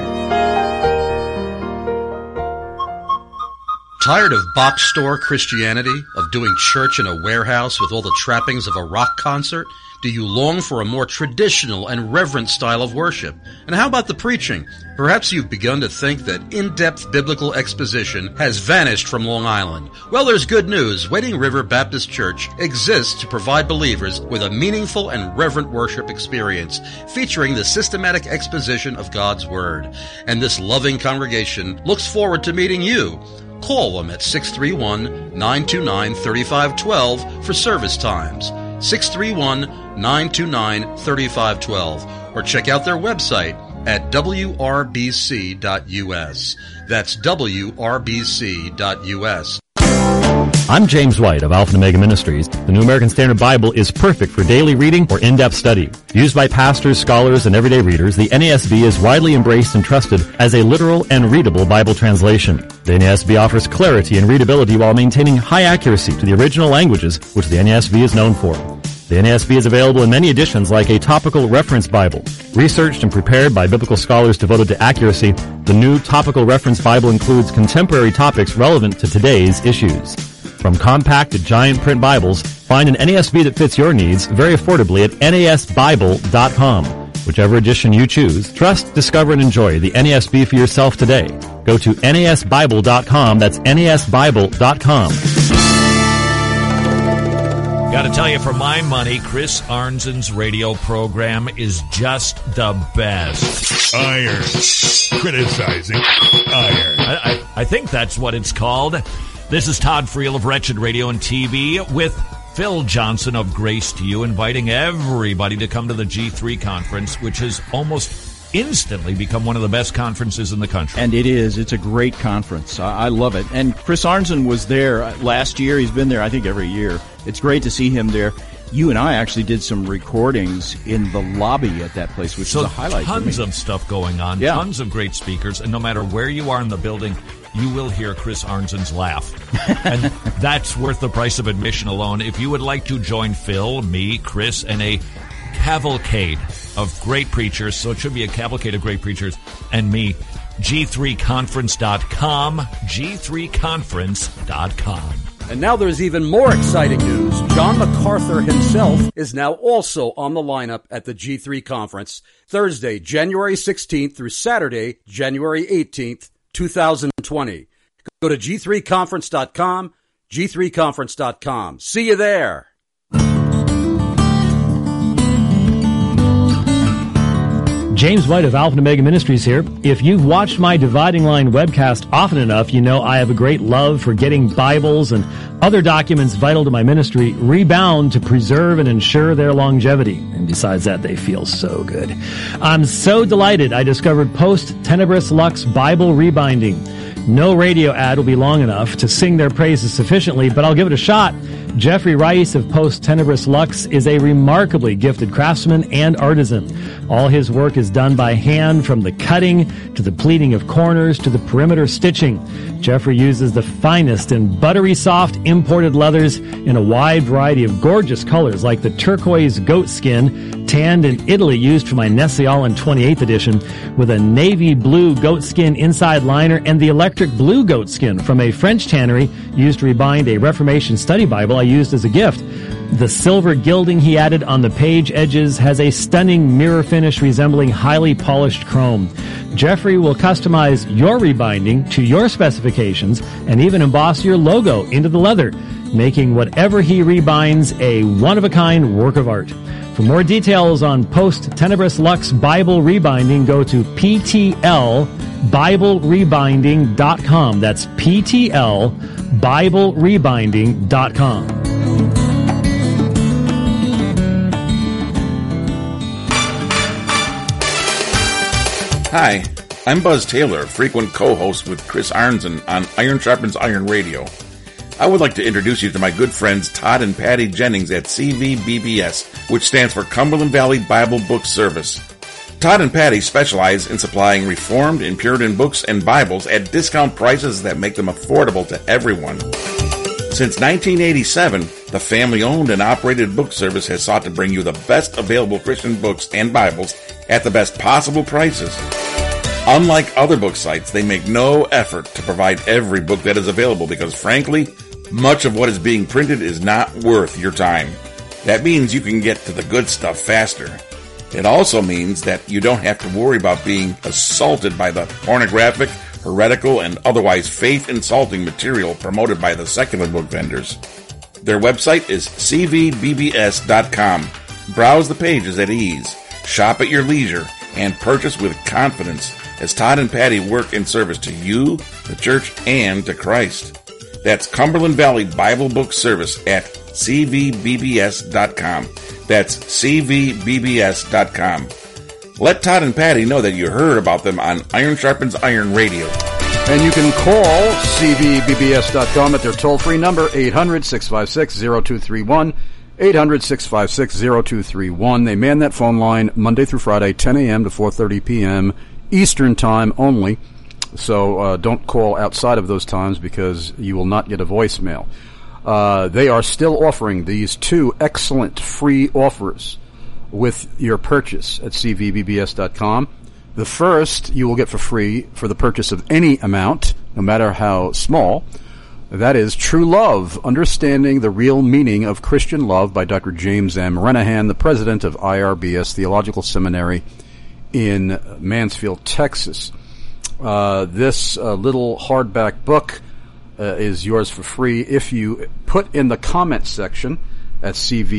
Speaker 10: Tired of box store Christianity, of doing church in a warehouse with all the trappings of a rock concert? Do you long for a more traditional and reverent style of worship? And how about the preaching? Perhaps you've begun to think that in-depth biblical exposition has vanished from Long Island. Well, there's good news. Wading River Baptist Church exists to provide believers with a meaningful and reverent worship experience featuring the systematic exposition of God's Word. And this loving congregation looks forward to meeting you. Call them at 631-929-3512 for service times. 631-929-3512, or check out their website at wrbc.us. That's wrbc.us.
Speaker 20: I'm James White of Alpha and Omega Ministries. The New American Standard Bible is perfect for daily reading or in-depth study. Used by pastors, scholars, and everyday readers, the NASB is widely embraced and trusted as a literal and readable Bible translation. The NASB offers clarity and readability while maintaining high accuracy to the original languages, which the NASB is known for. The NASB is available in many editions like a topical reference Bible. Researched and prepared by biblical scholars devoted to accuracy, the new topical reference Bible includes contemporary topics relevant to today's issues. From compact to giant print Bibles, find an NASB that fits your needs very affordably at NASBible.com. Whichever edition you choose, trust, discover, and enjoy the NASB for yourself today. Go to NASBible.com. That's NASBible.com.
Speaker 4: Got to tell you, for my money, Chris Arnzen's radio program is just the best.
Speaker 5: Iron. Criticizing iron.
Speaker 4: I think that's what it's called. This is Todd Friel of Wretched Radio and TV with Phil Johnson of Grace to You, inviting everybody to come to the G3 conference, which has almost instantly become one of the best conferences in the country.
Speaker 6: And it is. It's a great conference. I love it. And Chris Arnzen was there last year. He's been there, I think, every year. It's great to see him there. You and I actually did some recordings in the lobby at that place, which is a highlight for me.
Speaker 4: Tons of stuff going on, tons of great speakers, and no matter where you are in the building, you will hear Chris Arnzen's laugh. And that's worth the price of admission alone. If you would like to join Phil, me, Chris, and a cavalcade of great preachers, so it should be a cavalcade of great preachers, and me, G3conference.com, G3conference.com.
Speaker 10: And now there's even more exciting news. John MacArthur himself is now also on the lineup at the G3 conference, Thursday, January 16th through Saturday, January 18th, 2020. Go to G3conference.com, G3conference.com. See you there.
Speaker 21: James White of Alpha and Omega Ministries here. If you've watched my Dividing Line webcast often enough, you know I have a great love for getting Bibles and other documents vital to my ministry rebound to preserve and ensure their longevity. And besides that, they feel so good. I'm so delighted I discovered Post Tenebris Lux Bible Rebinding. No radio ad will be long enough to sing their praises sufficiently, but I'll give it a shot. Jeffrey Rice of Post Tenebris Lux is a remarkably gifted craftsman and artisan. All his work is done by hand, from the cutting to the pleating of corners to the perimeter stitching. Jeffrey uses the finest and buttery soft imported leathers in a wide variety of gorgeous colors like the turquoise goat skin, tanned in Italy, used for my Nestle-Aland 28th edition, with a navy blue goatskin inside liner and the electric blue goatskin from a French tannery used to rebind a Reformation study Bible I used as a gift. The silver gilding he added on the page edges has a stunning mirror finish resembling highly polished chrome. Jeffrey will customize your rebinding to your specifications and even emboss your logo into the leather, making whatever he rebinds a one-of-a-kind work of art. For more details on Post-Tenebris Lux Bible rebinding, go to PTLBibleRebinding.com. That's PTLBibleRebinding.com.
Speaker 1: Hi, I'm Buzz Taylor, frequent co-host with Chris Arnzen on Iron Sharpens Iron Radio. I would like to introduce you to my good friends Todd and Patty Jennings at CVBBS, which stands for Cumberland Valley Bible Book Service. Todd and Patty specialize in supplying Reformed and Puritan books and Bibles at discount prices that make them affordable to everyone. Since 1987, the family-owned and operated book service has sought to bring you the best available Christian books and Bibles at the best possible prices. Unlike other book sites, they make no effort to provide every book that is available because, frankly, much of what is being printed is not worth your time. That means you can get to the good stuff faster. It also means that you don't have to worry about being assaulted by the pornographic, heretical, and otherwise faith-insulting material promoted by the secular book vendors. Their website is cvbbs.com. Browse the pages at ease, shop at your leisure, and purchase with confidence as Todd and Patty work in service to you, the church, and to Christ. That's Cumberland Valley Bible Book Service at cvbbs.com. That's cvbbs.com. Let Todd and Patty know that you heard about them on Iron Sharpens Iron Radio.
Speaker 2: And you can call cvbbs.com at their toll-free number, 800-656-0231, 800-656-0231. They man that phone line Monday through Friday, 10 a.m. to 4:30 p.m. Eastern Time only. So don't call outside of those times because you will not get a voicemail. They are still offering these two excellent free offers with your purchase at cvbbs.com. The first you will get for free for the purchase of any amount, no matter how small. That is True Love, Understanding the Real Meaning of Christian Love by Dr. James M. Renahan, the president of IRBS Theological Seminary in Mansfield, Texas. This little hardback book is yours for free if you put in the comments section at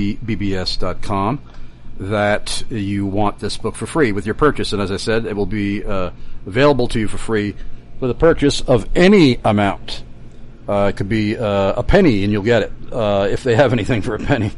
Speaker 2: cvbbs.com that you want this book for free with your purchase. And as I said, it will be available to you for free for the purchase of any amount. It could be a penny and you'll get it if they have anything for a penny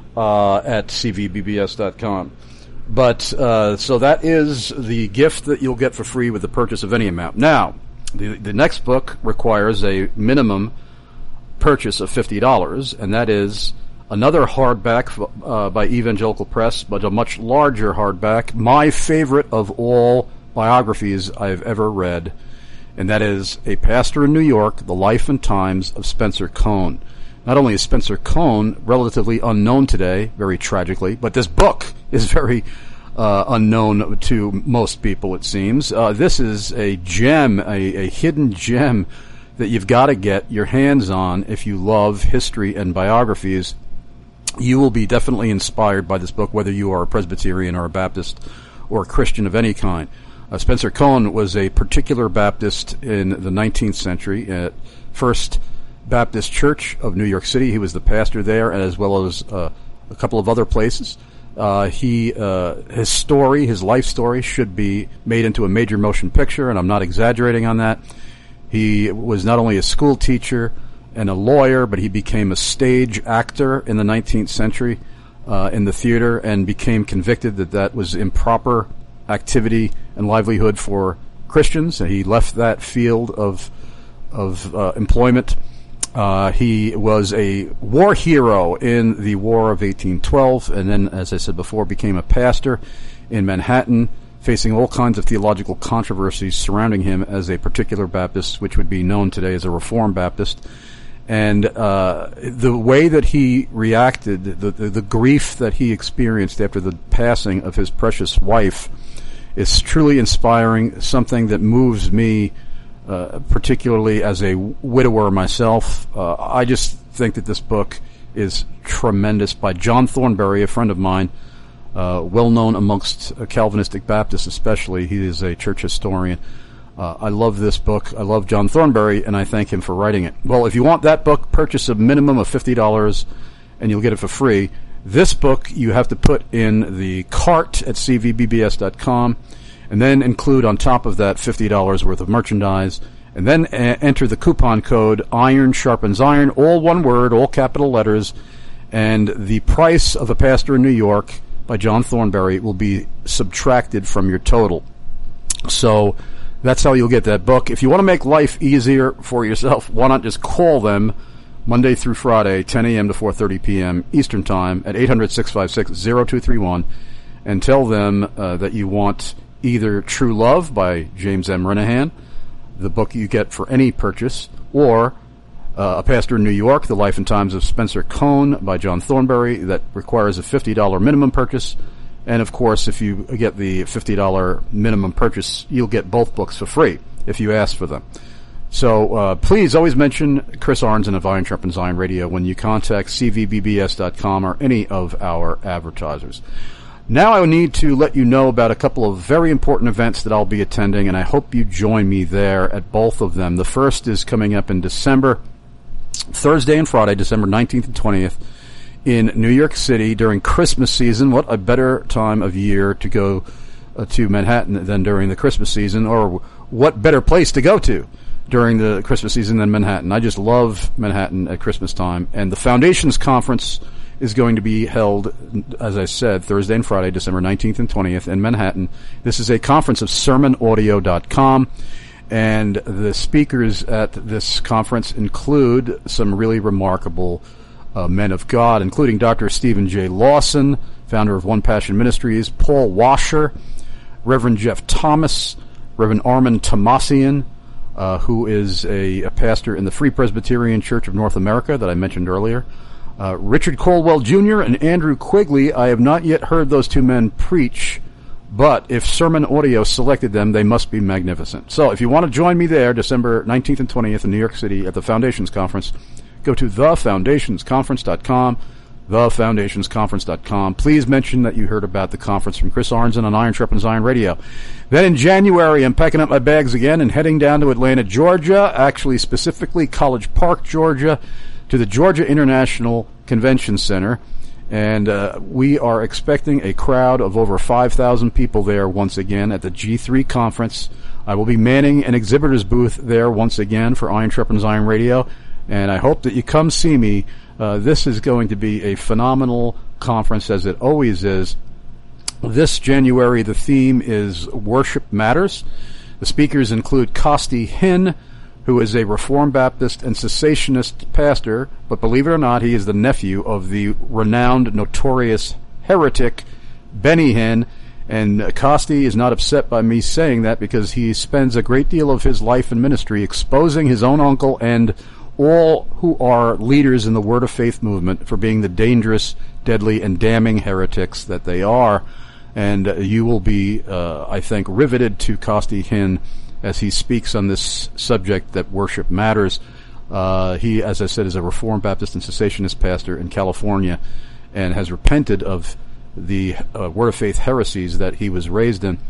Speaker 2: at cvbbs.com. But so that is the gift that you'll get for free with the purchase of any amount. Now, the next book requires a minimum purchase of $50, and that is another hardback by Evangelical Press, but a much larger hardback, my favorite of all biographies I've ever read, and that is A Pastor in New York, The Life and Times of Spencer Cone. Not only is Spencer Cone relatively unknown today, very tragically, but this book is very unknown to most people, it seems. This is a gem, a hidden gem that you've got to get your hands on if you love history and biographies. You will be definitely inspired by this book, whether you are a Presbyterian or a Baptist or a Christian of any kind. Spencer Cone was a particular Baptist in the 19th century at First Baptist Church of New York City. He was the pastor there, as well as a couple of other places. His story, his life story, should be made into a major motion picture, and I'm not exaggerating on that. He was not only a school teacher and a lawyer, but he became a stage actor in the 19th century in the theater, and became convicted that that was improper activity and livelihood for Christians. And he left that field of employment. He was a war hero in the War of 1812, and then, as I said before, became a pastor in Manhattan, facing all kinds of theological controversies surrounding him as a particular Baptist, which would be known today as a Reformed Baptist. And the way that he reacted, the grief that he experienced after the passing of his precious wife is truly inspiring, something that moves me, particularly as a widower myself. I just think that this book is tremendous, by John Thornberry, a friend of mine, well known amongst Calvinistic Baptists especially. He is a church historian. I love this book. I love John Thornberry, and I thank him for writing it. Well, if you want that book, purchase a minimum of $50, and you'll get it for free. This book you have to put in the cart at cvbbs.com, and then include on top of that $50 worth of merchandise, and then enter the coupon code Iron Sharpens Iron, all one word, all capital letters, and the price of A Pastor in New York by John Thornberry will be subtracted from your total. So that's how you'll get that book. If you want to make life easier for yourself, why not just call them Monday through Friday, 10 a.m. to 4:30 p.m. Eastern Time at 800-656-0231, and tell them that you want either True Love by James M. Renahan, the book you get for any purchase, or A Pastor in New York, The Life and Times of Spencer Cone by John Thornberry, that requires a $50 minimum purchase. And, of course, if you get the $50 minimum purchase, you'll get both books for free if you ask for them. So please always mention Chris Arnzen of Iron Sharpens Iron Radio when you contact cvbbs.com or any of our advertisers. Now I need to let you know about a couple of very important events that I'll be attending, and I hope you join me there at both of them. The first is coming up in December, Thursday and Friday, December 19th and 20th, in New York City during Christmas season. What a better time of year to go to Manhattan than during the Christmas season, or what better place to go to during the Christmas season than Manhattan. I just love Manhattan at Christmas time. And the Foundations Conference is going to be held, as I said, Thursday and Friday, December 19th and 20th in Manhattan. This is a conference of sermonaudio.com. And the speakers at this conference include some really remarkable men of God, including Dr. Stephen J. Lawson, founder of One Passion Ministries, Paul Washer, Reverend Jeff Thomas, Reverend Armin Tomasian, who is a pastor in the Free Presbyterian Church of North America that I mentioned earlier, Richard Colwell Jr. and Andrew Quigley. I have not yet heard those two men preach, but if Sermon Audio selected them, they must be magnificent. So if you want to join me there, December 19th and 20th in New York City at the Foundations Conference, go to thefoundationsconference.com, thefoundationsconference.com. Please mention that you heard about the conference from Chris Arnzen on Iron Sharpens Iron Radio. Then in January, I'm packing up my bags again and heading down to Atlanta, Georgia, actually specifically College Park, Georgia, to the Georgia International Convention Center. And we are expecting a crowd of over 5,000 people there once again at the G3 conference. I will be manning an exhibitor's booth there once again for Iron Sharpens Iron Radio, and I hope that you come see me. This is going to be a phenomenal conference, as it always is. This January, the theme is Worship Matters. The speakers include Costi Hinn, who is a Reformed Baptist and cessationist pastor, but believe it or not, he is the nephew of the renowned, notorious heretic Benny Hinn. And Costi is not upset by me saying that, because he spends a great deal of his life and ministry exposing his own uncle and all who are leaders in the Word of Faith movement for being the dangerous, deadly, and damning heretics that they are. And you will be, I think, riveted to Costi Hinn as he speaks on this subject that worship matters. He, as I said, is a Reformed Baptist and cessationist pastor in California and has repented of the Word of Faith heresies that he was raised in.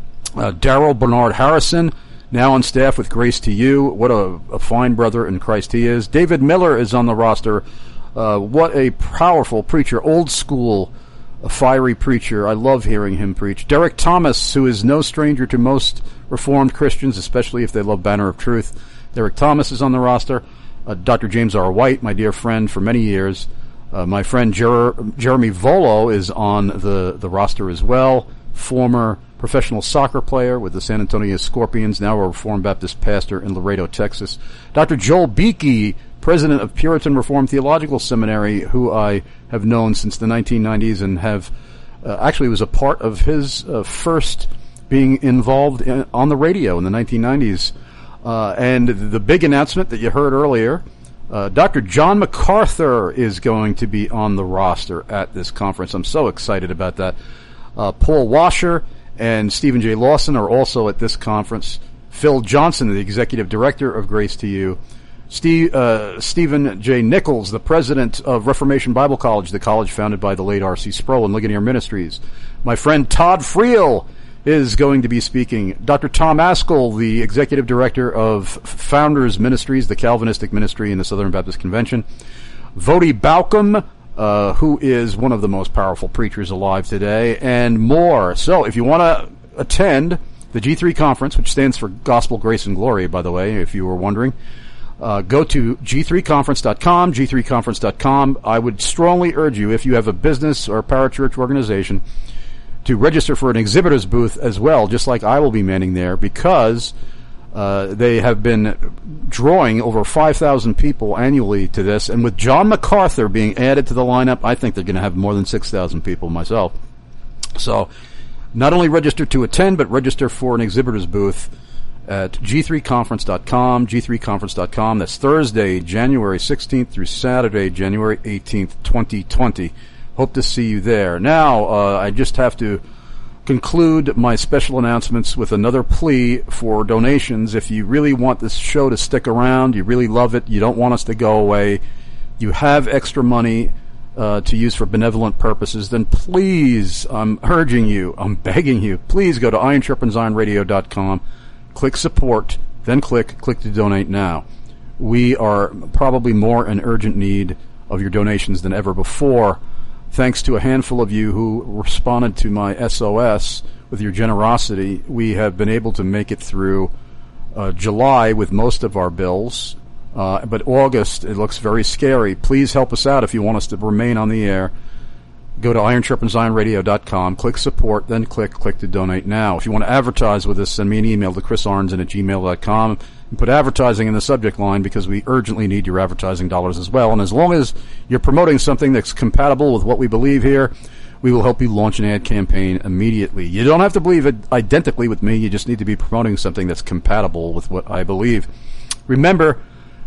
Speaker 2: Daryl Bernard Harrison, now on staff with Grace to You. What a fine brother in Christ he is. David Miller is on the roster. What a powerful preacher, old school, a fiery preacher. I love hearing him preach. Derek Thomas, who is no stranger to most Reformed Christians, especially if they love Banner of Truth. Derek Thomas is on the roster. Dr. James R. White, my dear friend for many years. My friend Jeremy Volo is on the roster as well. Former professional soccer player with the San Antonio Scorpions, now a Reformed Baptist pastor in Laredo, Texas. Dr. Joel Beakey, president of Puritan Reformed Theological Seminary, who I have known since the 1990s and have actually was a part of his first being involved on the radio in the 1990s. And the big announcement that you heard earlier, Dr. John MacArthur is going to be on the roster at this conference. I'm so excited about that. Paul Washer and Stephen J. Lawson are also at this conference. Phil Johnson, the executive director of Grace to You. Stephen J. Nichols, the president of Reformation Bible College, the college founded by the late R.C. Sproul and Ligonier Ministries. My friend Todd Friel is going to be speaking. Dr. Tom Askell, the executive director of Founders Ministries, the Calvinistic ministry in the Southern Baptist Convention. Vodi Bauckham, who is one of the most powerful preachers alive today, and more. So if you want to attend the G3 conference, which stands for Gospel, Grace, and Glory, by the way, if you were wondering, go to g3conference.com, g3conference.com. I would strongly urge you, if you have a business or parachurch organization, to register for an exhibitor's booth as well, just like I will be manning there, because they have been drawing over 5,000 people annually to this, and with John MacArthur being added to the lineup, I think they're going to have more than 6,000 people myself. So not only register to attend, but register for an exhibitor's booth at g3conference.com, g3conference.com. That's Thursday, January 16th through Saturday, January 18th, 2020. Hope to see you there. Now, I just have to conclude my special announcements with another plea for donations. If you really want this show to stick around, you really love it, you don't want us to go away, you have extra money to use for benevolent purposes, then please, I'm urging you, I'm begging you, please go to IronSharpensIronRadio.com, click support, then click to donate now. We are probably more in urgent need of your donations than ever before. Thanks to a handful of you who responded to my SOS with your generosity, we have been able to make it through July with most of our bills. But August, it looks very scary. Please help us out if you want us to remain on the air. Go to IronSharpensIronRadio.com, click support, then click to donate now. If you want to advertise with us, send me an email to chrisarnson@gmail.com and put advertising in the subject line, because we urgently need your advertising dollars as well. And as long as you're promoting something that's compatible with what we believe here, we will help you launch an ad campaign immediately. You don't have to believe it identically with me. You just need to be promoting something that's compatible with what I believe. Remember,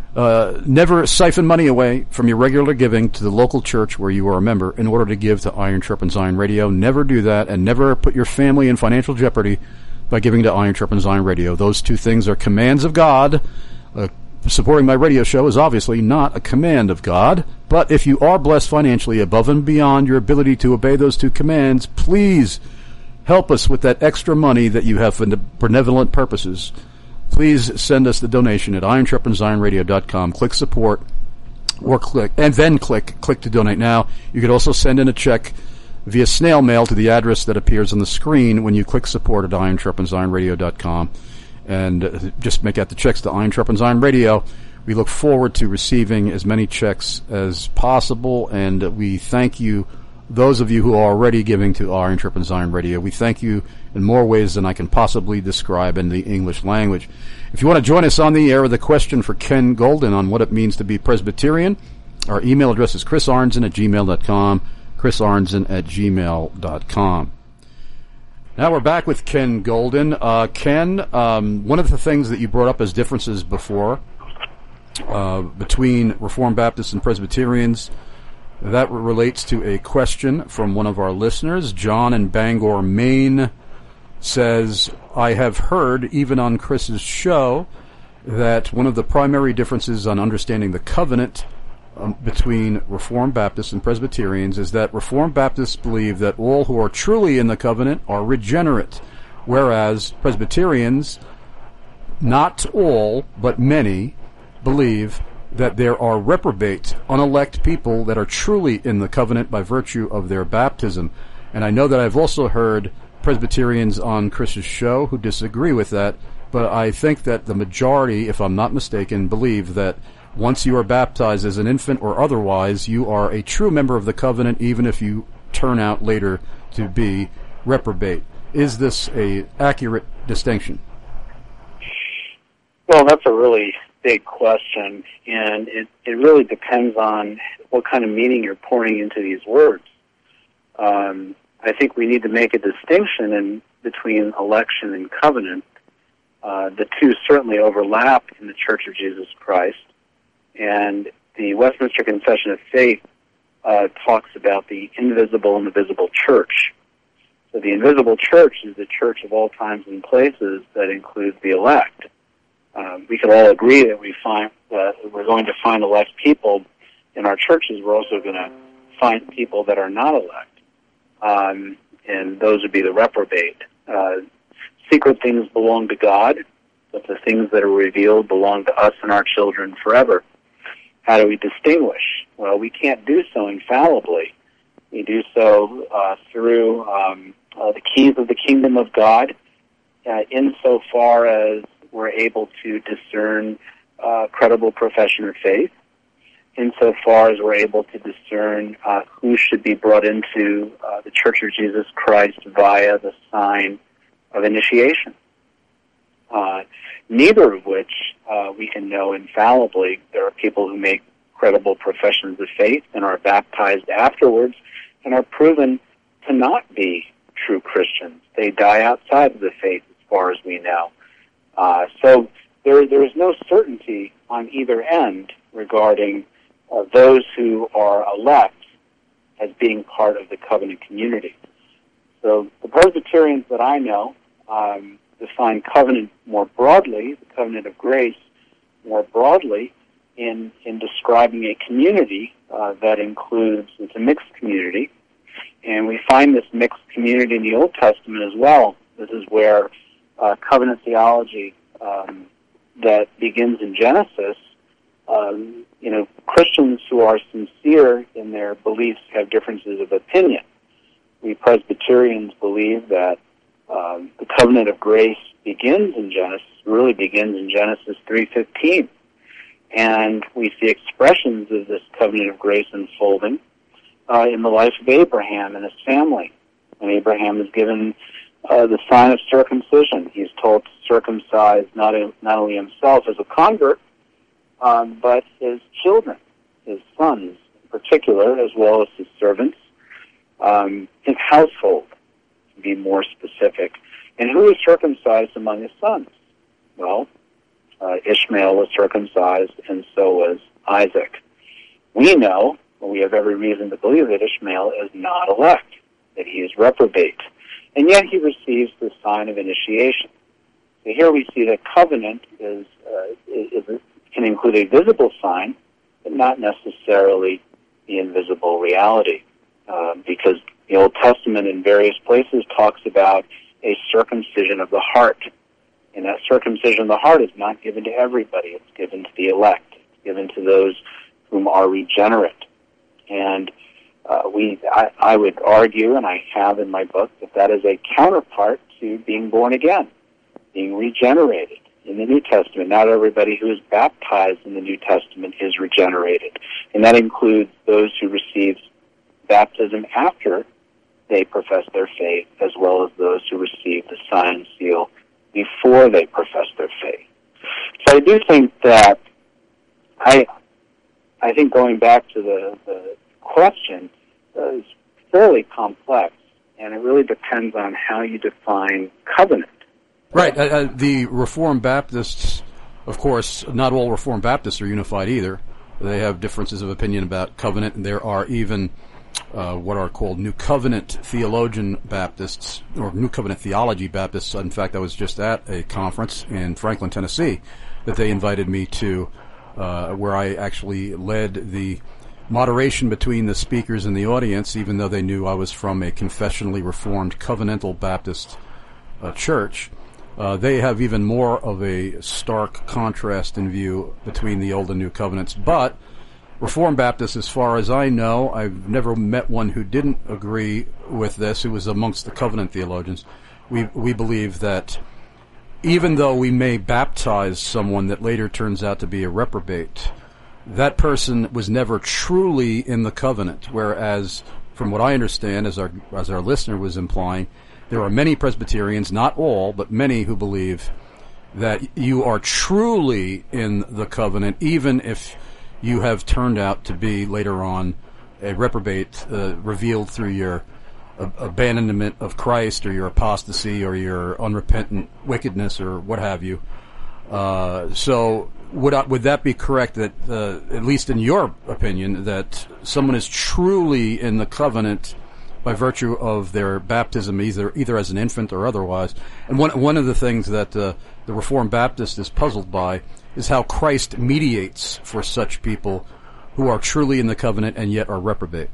Speaker 2: never siphon money away from your regular giving to the local church where you are a member in order to give to Iron Sharpens Iron Radio. Never do that, and never put your family in financial jeopardy by giving to Iron Sharpens Iron Radio. Those two things are commands of God. Supporting my radio show is obviously not a command of God, but if you are blessed financially above and beyond your ability to obey those two commands, please help us with that extra money that you have for benevolent purposes. Please send us the donation at IronSharpensIronRadio.com. Click support, or click to donate now. You could also send in a check via snail mail to the address that appears on the screen when you click support at IronSharpensIronRadio.com. And just make out the checks to Iron Sharpens Iron Radio. We look forward to receiving as many checks as possible, and we thank you, those of you who are already giving to Iron Sharpens Iron Radio. We thank you in more ways than I can possibly describe in the English language. If you want to join us on the air with a question for Ken Golden on what it means to be Presbyterian, our email address is chrisarnson@gmail.com, chrisarnson@gmail.com. Now we're back with Ken Golden. Ken, one of the things that you brought up as differences before between Reformed Baptists and Presbyterians, that relates to a question from one of our listeners. John in Bangor, Maine, says, I have heard, even on Chris's show, that one of the primary differences on understanding the covenant between Reformed Baptists and Presbyterians is that Reformed Baptists believe that all who are truly in the covenant are regenerate, whereas Presbyterians, not all, but many, believe that there are reprobate, unelect people that are truly in the covenant by virtue of their baptism. And I know that I've also heard Presbyterians on Chris's show who disagree with that, but I think that the majority, if I'm not mistaken, believe that once you are baptized as an infant or otherwise, you are a true member of the covenant, even if you turn out later to be reprobate. Is this a accurate distinction?
Speaker 3: Well, that's a really big question, and it really depends on what kind of meaning you're pouring into these words. I think we need to make a distinction between election and covenant. The two certainly overlap in the Church of Jesus Christ, And the Westminster Confession of Faith talks about the invisible and the visible church. So the invisible church is the church of all times and places that includes the elect. We can all agree that we're going to find elect people in our churches. We're also going to find people that are not elect, and those would be the reprobate. Secret things belong to God, but the things that are revealed belong to us and our children forever. How do we distinguish? Well, we can't do so infallibly. We do so through the keys of the kingdom of God, insofar as we're able to discern credible profession of faith, insofar as we're able to discern who should be brought into the Church of Jesus Christ via the sign of initiation. Neither of which we can know infallibly. There are people who make credible professions of faith and are baptized afterwards and are proven to not be true Christians. They die outside of the faith as far as we know. So there is no certainty on either end regarding those who are elect as being part of the covenant community. So the Presbyterians that I know define covenant more broadly, the covenant of grace more broadly, in describing a community that includes, it's a mixed community, and we find this mixed community in the Old Testament as well. This is where covenant theology that begins in Genesis, Christians who are sincere in their beliefs have differences of opinion. We Presbyterians believe that the covenant of grace really begins in Genesis 3:15. And we see expressions of this covenant of grace unfolding in the life of Abraham and his family. And Abraham is given the sign of circumcision. He's told to circumcise not only himself as a convert, but his children, his sons in particular, as well as his servants, his household, to be more specific. And who was circumcised among his sons? Well, Ishmael was circumcised, and so was Isaac. We know, we have every reason to believe that Ishmael is not elect, that he is reprobate, and yet he receives the sign of initiation. So here we see that covenant can include a visible sign, but not necessarily the invisible reality, because the Old Testament in various places talks about a circumcision of the heart. And that circumcision of the heart is not given to everybody. It's given to the elect. It's given to those whom are regenerate. And I would argue, and I have in my book, that is a counterpart to being born again, being regenerated in the New Testament. Not everybody who is baptized in the New Testament is regenerated. And that includes those who receive baptism after they profess their faith, as well as those who receive the sign and seal before they profess their faith. So I do think that I think going back to the question is fairly complex, and it really depends on how you define covenant.
Speaker 2: Right. The Reformed Baptists, of course, not all Reformed Baptists are unified either. They have differences of opinion about covenant, and there are even what are called New Covenant Theologian Baptists, or New Covenant Theology Baptists. In fact, I was just at a conference in Franklin, Tennessee, that they invited me to, where I actually led the moderation between the speakers and the audience, even though they knew I was from a confessionally Reformed Covenantal Baptist church. They have even more of a stark contrast in view between the Old and New Covenants. But Reformed Baptists, as far as I know, I've never met one who didn't agree with this, who was amongst the covenant theologians. We believe that even though we may baptize someone that later turns out to be a reprobate, that person was never truly in the covenant, whereas, from what I understand, as our listener was implying, there are many Presbyterians, not all, but many, who believe that you are truly in the covenant, even if you have turned out to be later on a reprobate, revealed through your abandonment of Christ, or your apostasy, or your unrepentant wickedness, or what have you. So would that be correct that, at least in your opinion, that someone is truly in the covenant by virtue of their baptism, either as an infant or otherwise? And one of the things that the Reformed Baptist is puzzled by is how Christ mediates for such people who are truly in the covenant and yet are reprobate.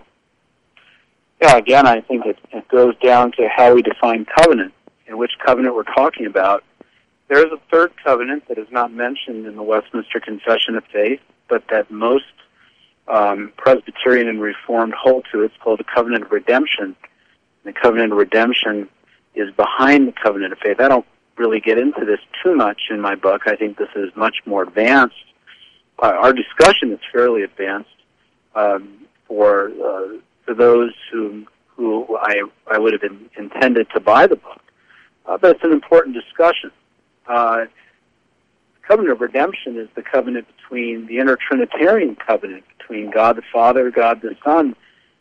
Speaker 3: Yeah, again, I think it goes down to how we define covenant and which covenant we're talking about. There is a third covenant that is not mentioned in the Westminster Confession of Faith, but that most Presbyterian and Reformed hold to. It's called the Covenant of Redemption. The Covenant of Redemption is behind the Covenant of Faith. I don't really get into this too much in my book. I think this is much more advanced. Our discussion is fairly advanced for those who I would have intended to buy the book. But it's an important discussion. The Covenant of Redemption is the covenant between the intertrinitarian covenant between God the Father, God the Son,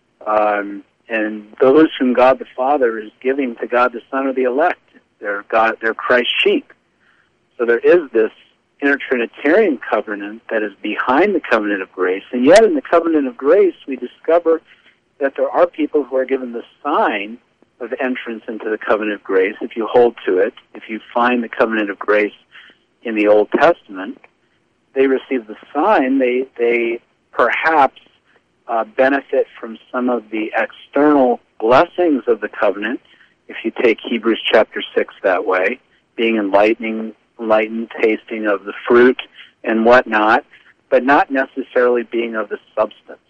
Speaker 3: and those whom God the Father is giving to God the Son are the elect. They're Christ's sheep. So there is this intertrinitarian covenant that is behind the covenant of grace, and yet in the covenant of grace we discover that there are people who are given the sign of entrance into the covenant of grace, if you hold to it. If you find the covenant of grace in the Old Testament, they receive the sign. They perhaps benefit from some of the external blessings of the covenant, if you take Hebrews chapter 6 that way, being enlightened, tasting of the fruit and whatnot, but not necessarily being of the substance.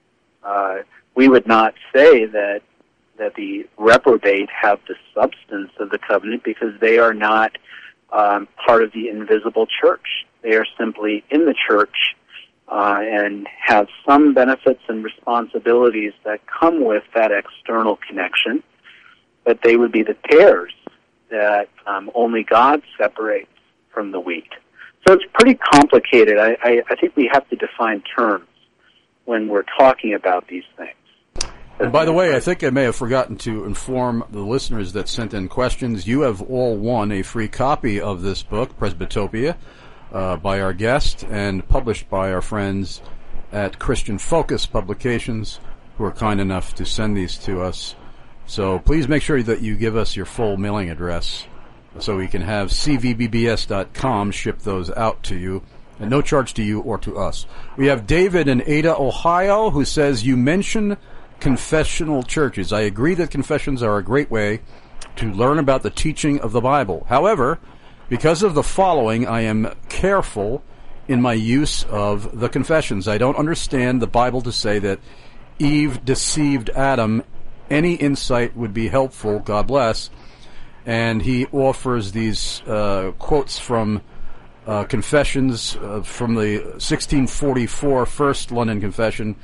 Speaker 3: We would not say that the reprobate have the substance of the covenant because they are not part of the invisible church. They are simply in the church and have some benefits and responsibilities that come with that external connection, but they would be the tares that only God separates from the wheat. So it's pretty complicated. I think we have to define terms when we're talking about these things.
Speaker 2: And by the way, I think I may have forgotten to inform the listeners that sent in questions. You have all won a free copy of this book, Presbytopia, by our guest and published by our friends at Christian Focus Publications, who are kind enough to send these to us. So please make sure that you give us your full mailing address so we can have cvbbs.com ship those out to you, and no charge to you or to us. We have David in Ada, Ohio, who says, you mention confessional churches. I agree that confessions are a great way to learn about the teaching of the Bible. However, because of the following, I am careful in my use of the confessions. I don't understand the Bible to say that Eve deceived Adam. Any insight would be helpful. God bless. And he offers these quotes from confessions from the 1644 First London Confession.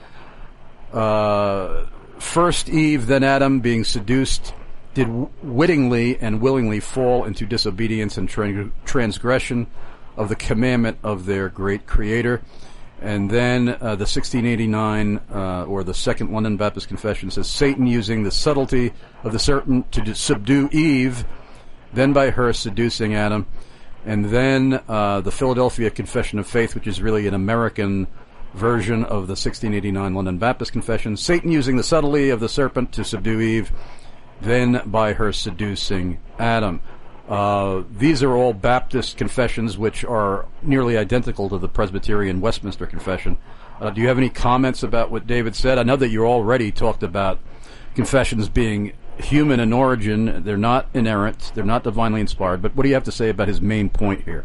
Speaker 2: First Eve, then Adam, being seduced, did wittingly and willingly fall into disobedience and transgression of the commandment of their great Creator. And then the 1689, or the Second London Baptist Confession, says, Satan, using the subtlety of the serpent to subdue Eve, then by her seducing Adam. And then the Philadelphia Confession of Faith, which is really an American version of the 1689 London Baptist Confession, Satan using the subtlety of the serpent to subdue Eve, then by her seducing Adam. These are all Baptist confessions which are nearly identical to the Presbyterian Westminster Confession. Do you have any comments about what David said? I know that you already talked about confessions being human in origin. They're not inerrant. They're not divinely inspired. But what do you have to say about his main point here?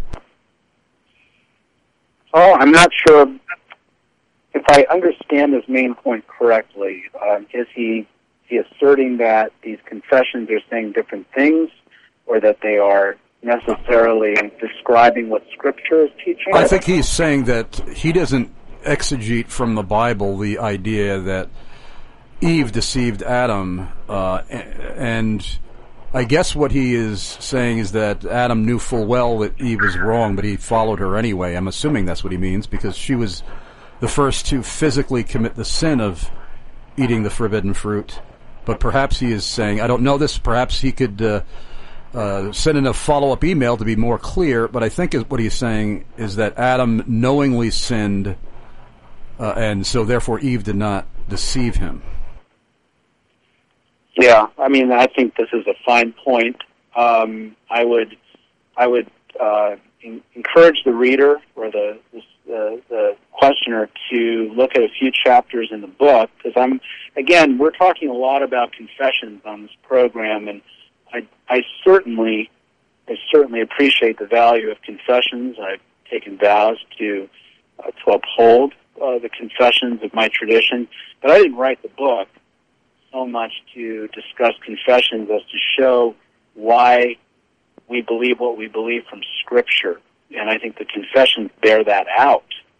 Speaker 3: Oh, I'm not sure if I understand his main point correctly. Is he asserting that these confessions are saying different things, or that they are necessarily describing what Scripture is teaching?
Speaker 2: I think he's saying that he doesn't exegete from the Bible the idea that Eve deceived Adam, and I guess what he is saying is that Adam knew full well that Eve was wrong, but he followed her anyway. I'm assuming that's what he means, because she was the first to physically commit the sin of eating the forbidden fruit. But perhaps he is saying, I don't know this, perhaps he could send in a follow-up email to be more clear, but I think what he's saying is that Adam knowingly sinned, and so therefore Eve did not deceive him.
Speaker 3: Yeah, I mean, I think this is a fine point. I would encourage the reader or the questioner to look at a few chapters in the book, because we're talking a lot about confessions on this program, and I certainly appreciate the value of confessions. I've taken vows to uphold the confessions of my tradition, but I didn't write the book so much to discuss confessions as to show why we believe what we believe from Scripture, and I think the confessions bear that out.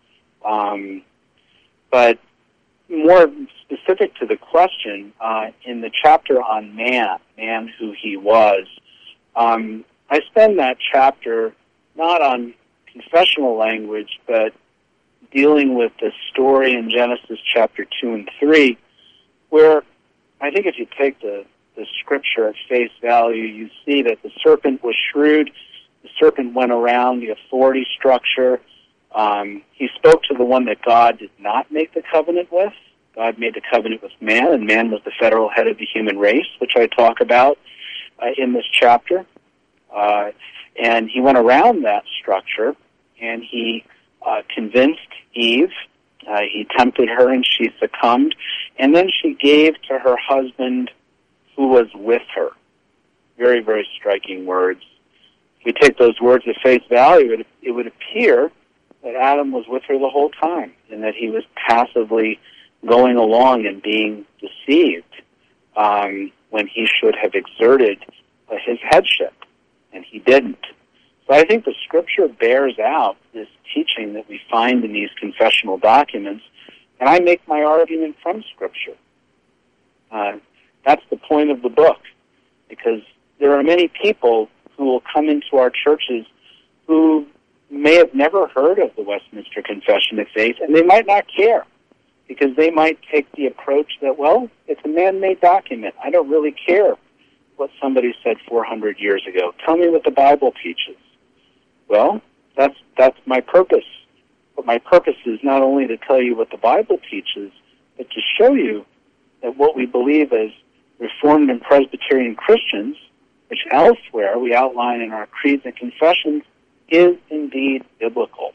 Speaker 3: But more specific to the question, in the chapter on man who he was, I spend that chapter not on confessional language, but dealing with the story in Genesis chapter 2 and 3, where I think if you take the Scripture at face value, you see that the serpent was shrewd. The serpent went around the authority structure. He spoke to the one that God did not make the covenant with. God made the covenant with man, and man was the federal head of the human race, which I talk about in this chapter. And he went around that structure, and he convinced Eve. He tempted her, and she succumbed. And then she gave to her husband who was with her. Very, very striking words. If we take those words at face value, it would appear that Adam was with her the whole time, and that he was passively going along and being deceived when he should have exerted his headship, and he didn't. So I think the Scripture bears out this teaching that we find in these confessional documents, and I make my argument from Scripture. That's the point of the book, because there are many people who will come into our churches who may have never heard of the Westminster Confession of Faith, and they might not care, because they might take the approach that, well, it's a man-made document. I don't really care what somebody said 400 years ago. Tell me what the Bible teaches. Well, that's my purpose. But my purpose is not only to tell you what the Bible teaches, but to show you that what we believe as Reformed and Presbyterian Christians, which elsewhere we outline in our creeds and confessions, is indeed biblical.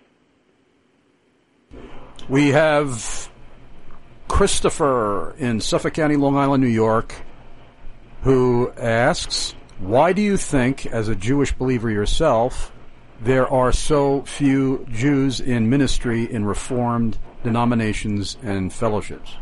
Speaker 2: We have Christopher in Suffolk County, Long Island, New York, who asks, why do you think, as a Jewish believer yourself, there are so few Jews in ministry in Reformed denominations and fellowships?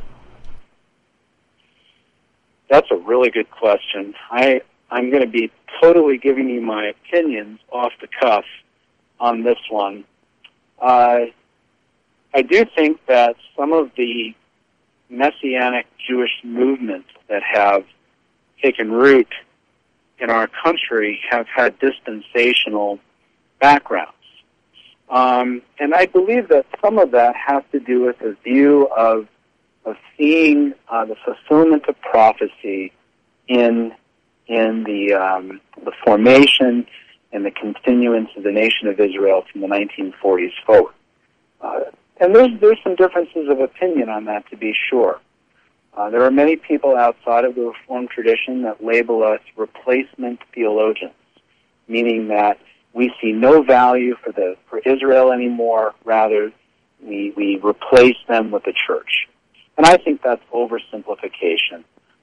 Speaker 3: That's a really good question. I'm going to be totally giving you my opinions off the cuff on this one. I do think that some of the Messianic Jewish movements that have taken root in our country have had dispensational backgrounds. And I believe that some of that has to do with a view of seeing the fulfillment of prophecy in the formation and the continuance of the nation of Israel from the 1940s forward. And there's some differences of opinion on that, to be sure. There are many people outside of the Reformed tradition that label us replacement theologians, meaning that we see no value for Israel anymore. Rather, we replace them with the church. And I think that's oversimplification.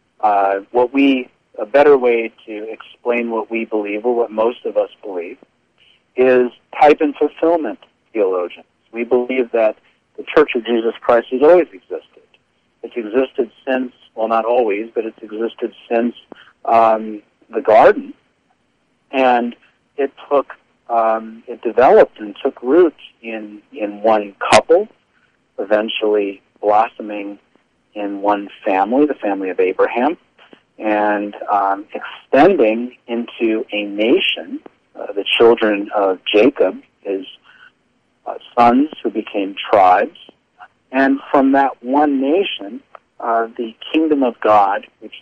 Speaker 3: A better way to explain what we believe, or what most of us believe, is type and fulfillment theologians. We believe that the Church of Jesus Christ has always existed. It's existed since, well, not always, but it's existed since the garden. And it developed and took root in one couple, eventually blossoming in one family, the family of Abraham, and extending into a nation, the children of Jacob, his sons who became tribes. And from that one nation, the kingdom of God, which is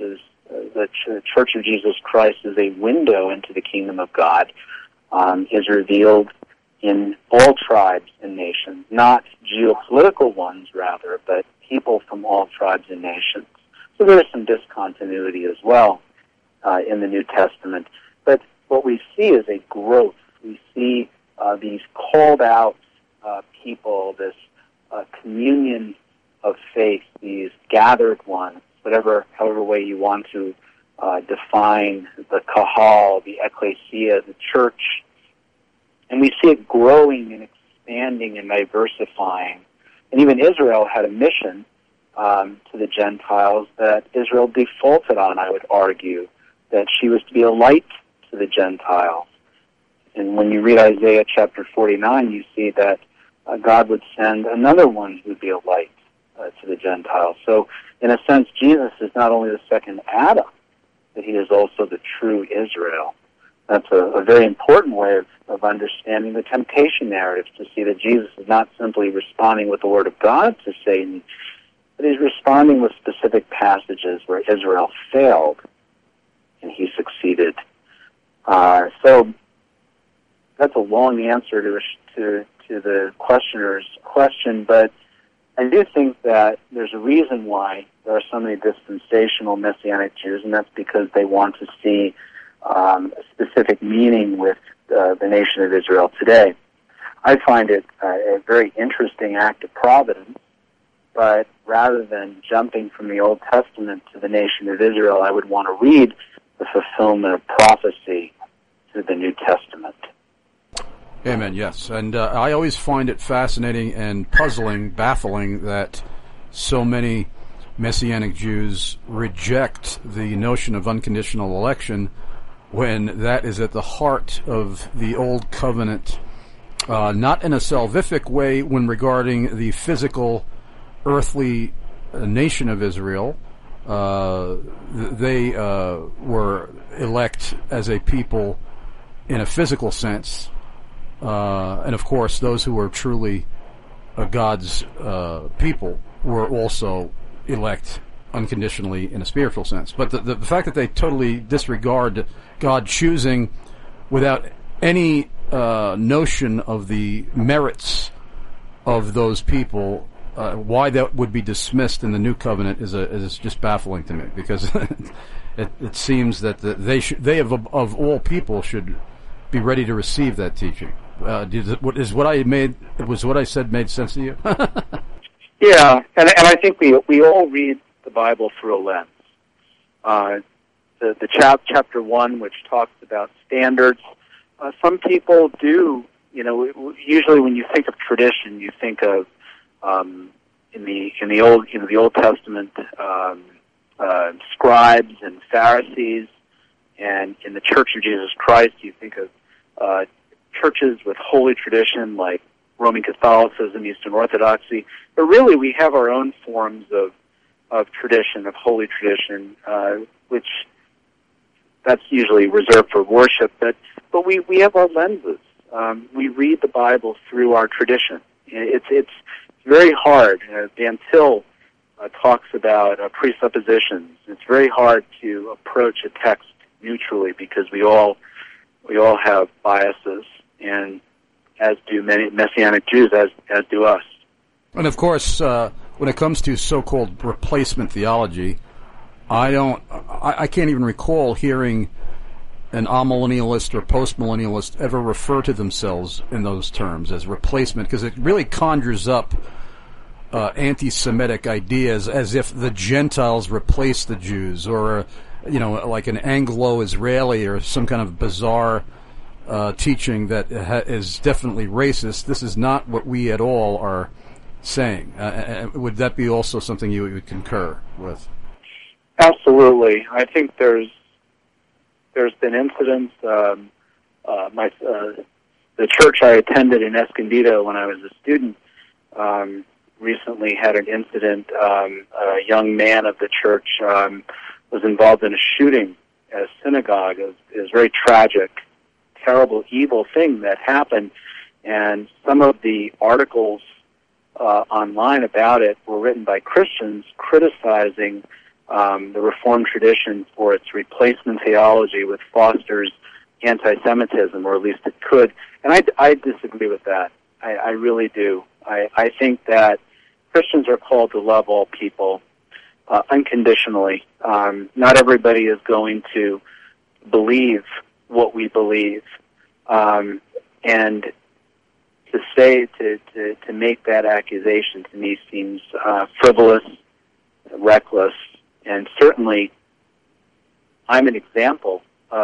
Speaker 3: the Church of Jesus Christ is a window into the kingdom of God, is revealed in all tribes and nations, not geopolitical ones, rather, but people from all tribes and nations. So there is some discontinuity as well in the New Testament. But what we see is a growth. We see these called out people, this communion of faith, these gathered ones, however way you want to define the kahal, the ecclesia, the church. And we see it growing and expanding and diversifying. And even Israel had a mission to the Gentiles that Israel defaulted on, I would argue, that she was to be a light to the Gentiles. And when you read Isaiah chapter 49, you see that God would send another one who would be a light to the Gentiles. So, in a sense, Jesus is not only the second Adam, but he is also the true Israel. That's a very important way of understanding the temptation narrative, to see that Jesus is not simply responding with the Word of God to Satan, but he's responding with specific passages where Israel failed and he succeeded. So that's a long answer to the questioner's question, but I do think that there's a reason why there are so many dispensational Messianic Jews, and that's because they want to see a specific meaning with the nation of Israel today. I find it a very interesting act of providence, but rather than jumping from the Old Testament to the nation of Israel, I would want to read the fulfillment of prophecy through the New Testament.
Speaker 2: Amen, yes. And I always find it fascinating and puzzling, baffling, that so many Messianic Jews reject the notion of unconditional election when that is at the heart of the Old Covenant, not in a salvific way when regarding the physical, earthly nation of Israel. They were elect as a people in a physical sense. And of course, those who were truly God's people were also elect unconditionally in a spiritual sense. But the fact that they totally disregard God choosing without any notion of the merits of those people, why that would be dismissed in the New Covenant is just baffling to me, because it seems that they of all people should be ready to receive that teaching. Was what I said made sense to you?
Speaker 3: Yeah, and I think we all read the Bible through a lens. The chapter 1, which talks about standards. Some people do, usually when you think of tradition, you think of in the Old Testament scribes and Pharisees, and in the Church of Jesus Christ, you think of churches with holy tradition like Roman Catholicism, Eastern Orthodoxy. But really, we have our own forms of tradition, of holy tradition, which that's usually reserved for worship. But we have our lenses. We read the Bible through our tradition. It's very hard. Dan Till talks about presuppositions. It's very hard to approach a text neutrally, because we all have biases, and as do many Messianic Jews, as do us.
Speaker 2: And of course, when it comes to so-called replacement theology, I can't even recall hearing an amillennialist or postmillennialist ever refer to themselves in those terms as replacement, because it really conjures up anti-Semitic ideas as if the Gentiles replace the Jews, or like an Anglo-Israeli or some kind of bizarre teaching that is definitely racist. This is not what we at all are saying. Would that be also something you would concur with?
Speaker 3: Absolutely. I think there's been incidents. The church I attended in Escondido when I was a student recently had an incident. A young man of the church was involved in a shooting at a synagogue. It was very tragic, terrible, evil thing that happened. And some of the articles online about it were written by Christians criticizing the Reformed tradition for its replacement theology, which fosters anti-Semitism, or at least it could. And I disagree with that. I really do. I think that Christians are called to love all people unconditionally. Not everybody is going to believe what we believe, and to say to make that accusation to me seems frivolous, reckless, and certainly I'm an example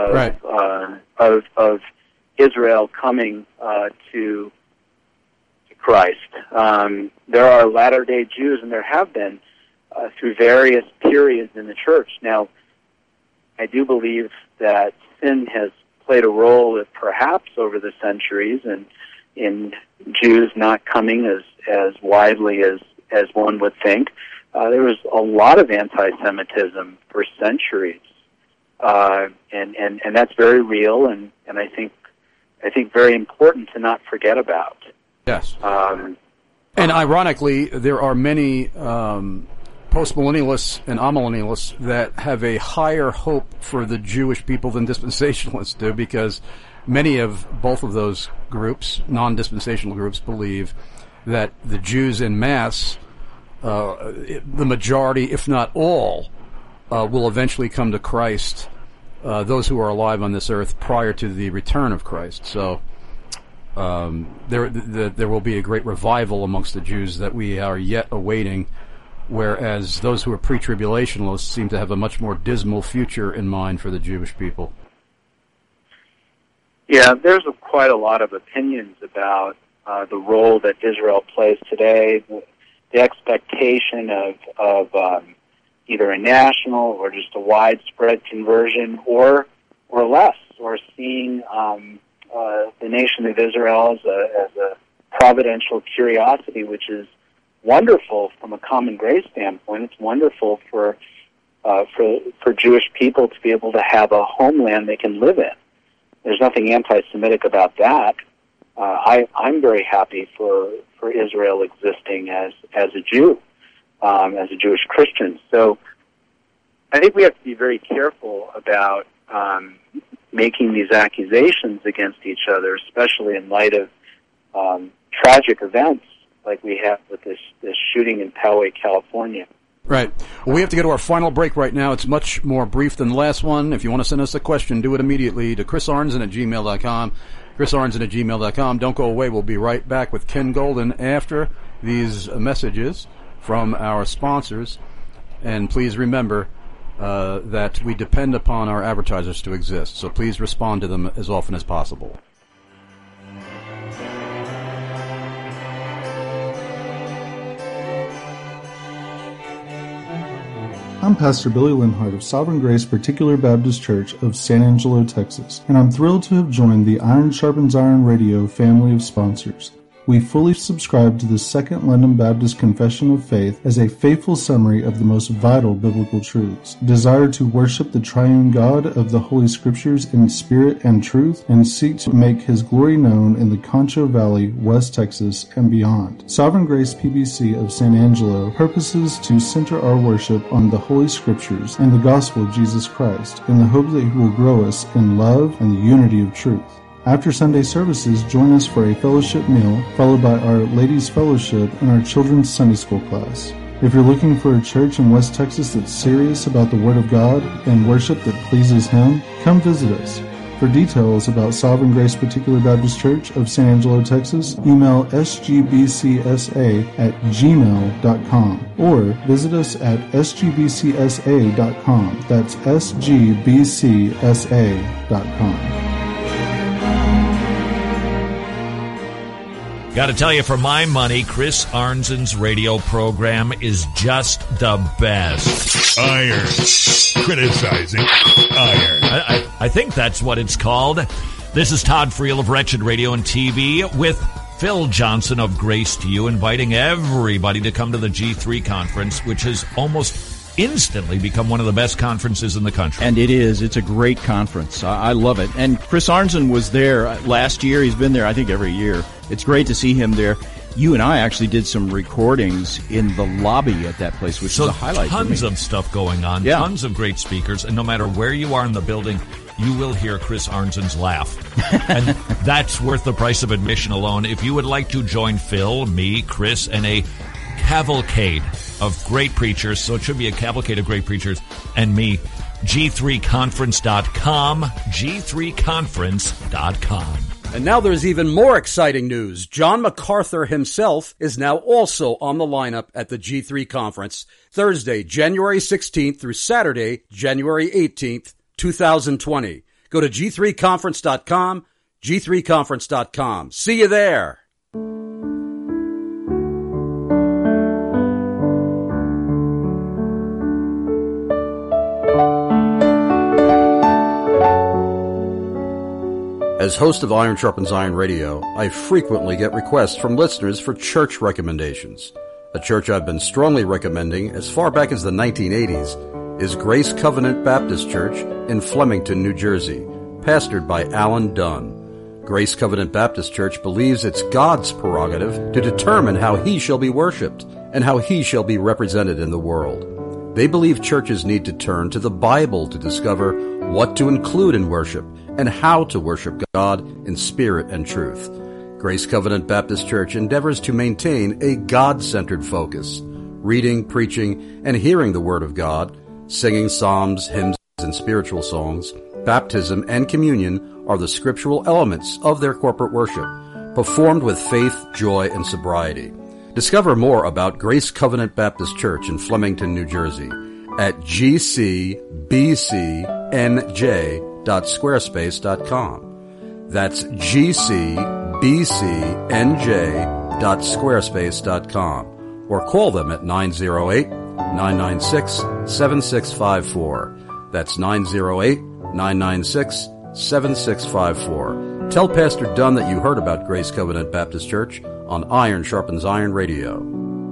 Speaker 3: of Israel coming to Christ. There are Latter-day Jews, and there have been through various periods in the church. Now, I do believe that sin has played a role, perhaps over the centuries, and in Jews not coming as widely as one would think. There was a lot of anti-Semitism for centuries, and that's very real, and I think very important to not forget about.
Speaker 2: Yes. And ironically, there are many postmillennialists and amillennialists that have a higher hope for the Jewish people than dispensationalists do, because many of both of those groups, non-dispensational groups, believe that the Jews en masse, the majority, if not all, will eventually come to Christ, those who are alive on this earth prior to the return of Christ. So there will be a great revival amongst the Jews that we are yet awaiting, whereas those who are pre-tribulationalists seem to have a much more dismal future in mind for the Jewish people.
Speaker 3: Yeah, there's quite a lot of opinions about the role that Israel plays today, the expectation of either a national or just a widespread conversion, or less, or seeing the nation of Israel as a providential curiosity, which is wonderful from a common grace standpoint. It's wonderful for Jewish people to be able to have a homeland they can live in. There's nothing anti-Semitic about that. I'm very happy for Israel existing as a Jew, as a Jewish Christian. So I think we have to be very careful about making these accusations against each other, especially in light of tragic events like we have with this shooting in Poway, California.
Speaker 2: Right. Well, we have to go to our final break right now. It's much more brief than the last one. If you want to send us a question, do it immediately to chrisarnzen@gmail.com. chrisarnzen@gmail.com. Don't go away. We'll be right back with Ken Golden after these messages from our sponsors. And please remember that we depend upon our advertisers to exist. So please respond to them as often as possible.
Speaker 17: I'm Pastor Billy Linhart of Sovereign Grace Particular Baptist Church of San Angelo, Texas, and I'm thrilled to have joined the Iron Sharpens Iron Radio family of sponsors. We fully subscribe to the Second London Baptist Confession of Faith as a faithful summary of the most vital biblical truths, desire to worship the triune God of the Holy Scriptures in spirit and truth, and seek to make His glory known in the Concho Valley, West Texas, and beyond. Sovereign Grace PBC of San Angelo purposes to center our worship on the Holy Scriptures and the gospel of Jesus Christ, in the hope that He will grow us in love and the unity of truth. After Sunday services, join us for a fellowship meal, followed by our Ladies' Fellowship and our Children's Sunday School class. If you're looking for a church in West Texas that's serious about the Word of God and worship that pleases Him, come visit us. For details about Sovereign Grace Particular Baptist Church of San Angelo, Texas, email sgbcsa@gmail.com or visit us at sgbcsa.com. That's sgbcsa.com.
Speaker 4: Got to tell you, for my money, Chris Arnzen's radio program is just the best.
Speaker 5: Iron. Criticizing iron.
Speaker 4: I think that's what it's called. This is Todd Friel of Wretched Radio and TV with Phil Johnson of Grace to You, inviting everybody to come to the G3 conference, which has almost instantly become one of the best conferences in the country.
Speaker 6: And it is. It's a great conference. I love it. And Chris Arnzen was there last year. He's been there, I think, every year. It's great to see him there. You and I actually did some recordings in the lobby at that place, which is a highlight for me.
Speaker 4: Tons of stuff going on, tons of great speakers, and no matter where you are in the building, you will hear Chris Arnzen's laugh. And that's worth the price of admission alone. If you would like to join Phil, me, Chris, and a cavalcade of great preachers, so it should be a cavalcade of great preachers, and me, G3conference.com, G3conference.com.
Speaker 2: And now there's even more exciting news. John MacArthur himself is now also on the lineup at the G3 conference, Thursday, January 16th through Saturday, January 18th, 2020. Go to G3conference.com, G3conference.com. See you there. As host of Iron Sharpens Iron Radio, I frequently get requests from listeners for church recommendations. A church I've been strongly recommending as far back as the 1980s is Grace Covenant Baptist Church in Flemington, New Jersey, pastored by Alan Dunn. Grace Covenant Baptist Church believes it's God's prerogative to determine how He shall be worshipped and how He shall be represented in the world. They believe churches need to turn to the Bible to discover what to include in worship and how to worship God in spirit and truth. Grace Covenant Baptist Church endeavors to maintain a God-centered focus, reading, preaching, and hearing the Word of God, singing psalms, hymns, and spiritual songs. Baptism and communion are the scriptural elements of their corporate worship, performed with faith, joy, and sobriety. Discover more about Grace Covenant Baptist Church in Flemington, New Jersey at gcbcnj.squarespace.com. That's gcbcnj.squarespace.com. Or call them at 908-996-7654. That's 908-996-7654. Tell Pastor Dunn that you heard about Grace Covenant Baptist Church on Iron Sharpens Iron Radio.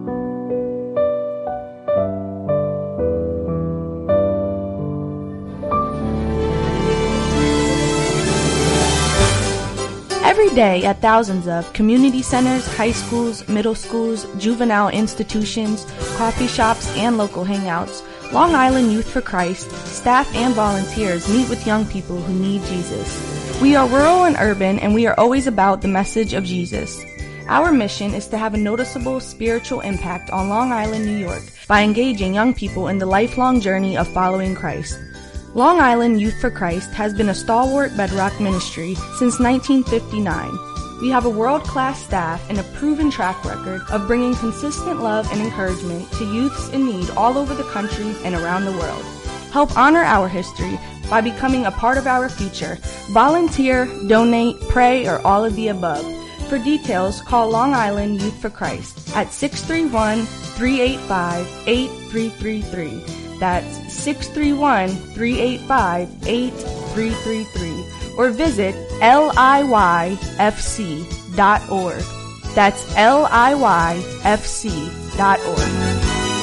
Speaker 8: Every day at thousands of community centers, high schools, middle schools, juvenile institutions, coffee shops, and local hangouts, Long Island Youth for Christ, staff and volunteers meet with young people who need Jesus. We are rural and urban, and we are always about the message of Jesus. Our mission is to have a noticeable spiritual impact on Long Island, New York, by engaging young people in the lifelong journey of following Christ. Long Island Youth for Christ has been a stalwart bedrock ministry since 1959. We have a world-class staff and a proven track record of bringing consistent love and encouragement to youths in need all over the country and around the world. Help honor our history by becoming a part of our future. Volunteer, donate, pray, or all of the above. For details, call Long Island Youth for Christ at 631-385-8333. That's 631-385-8333. Or visit LIYFC.org. That's LIYFC.org.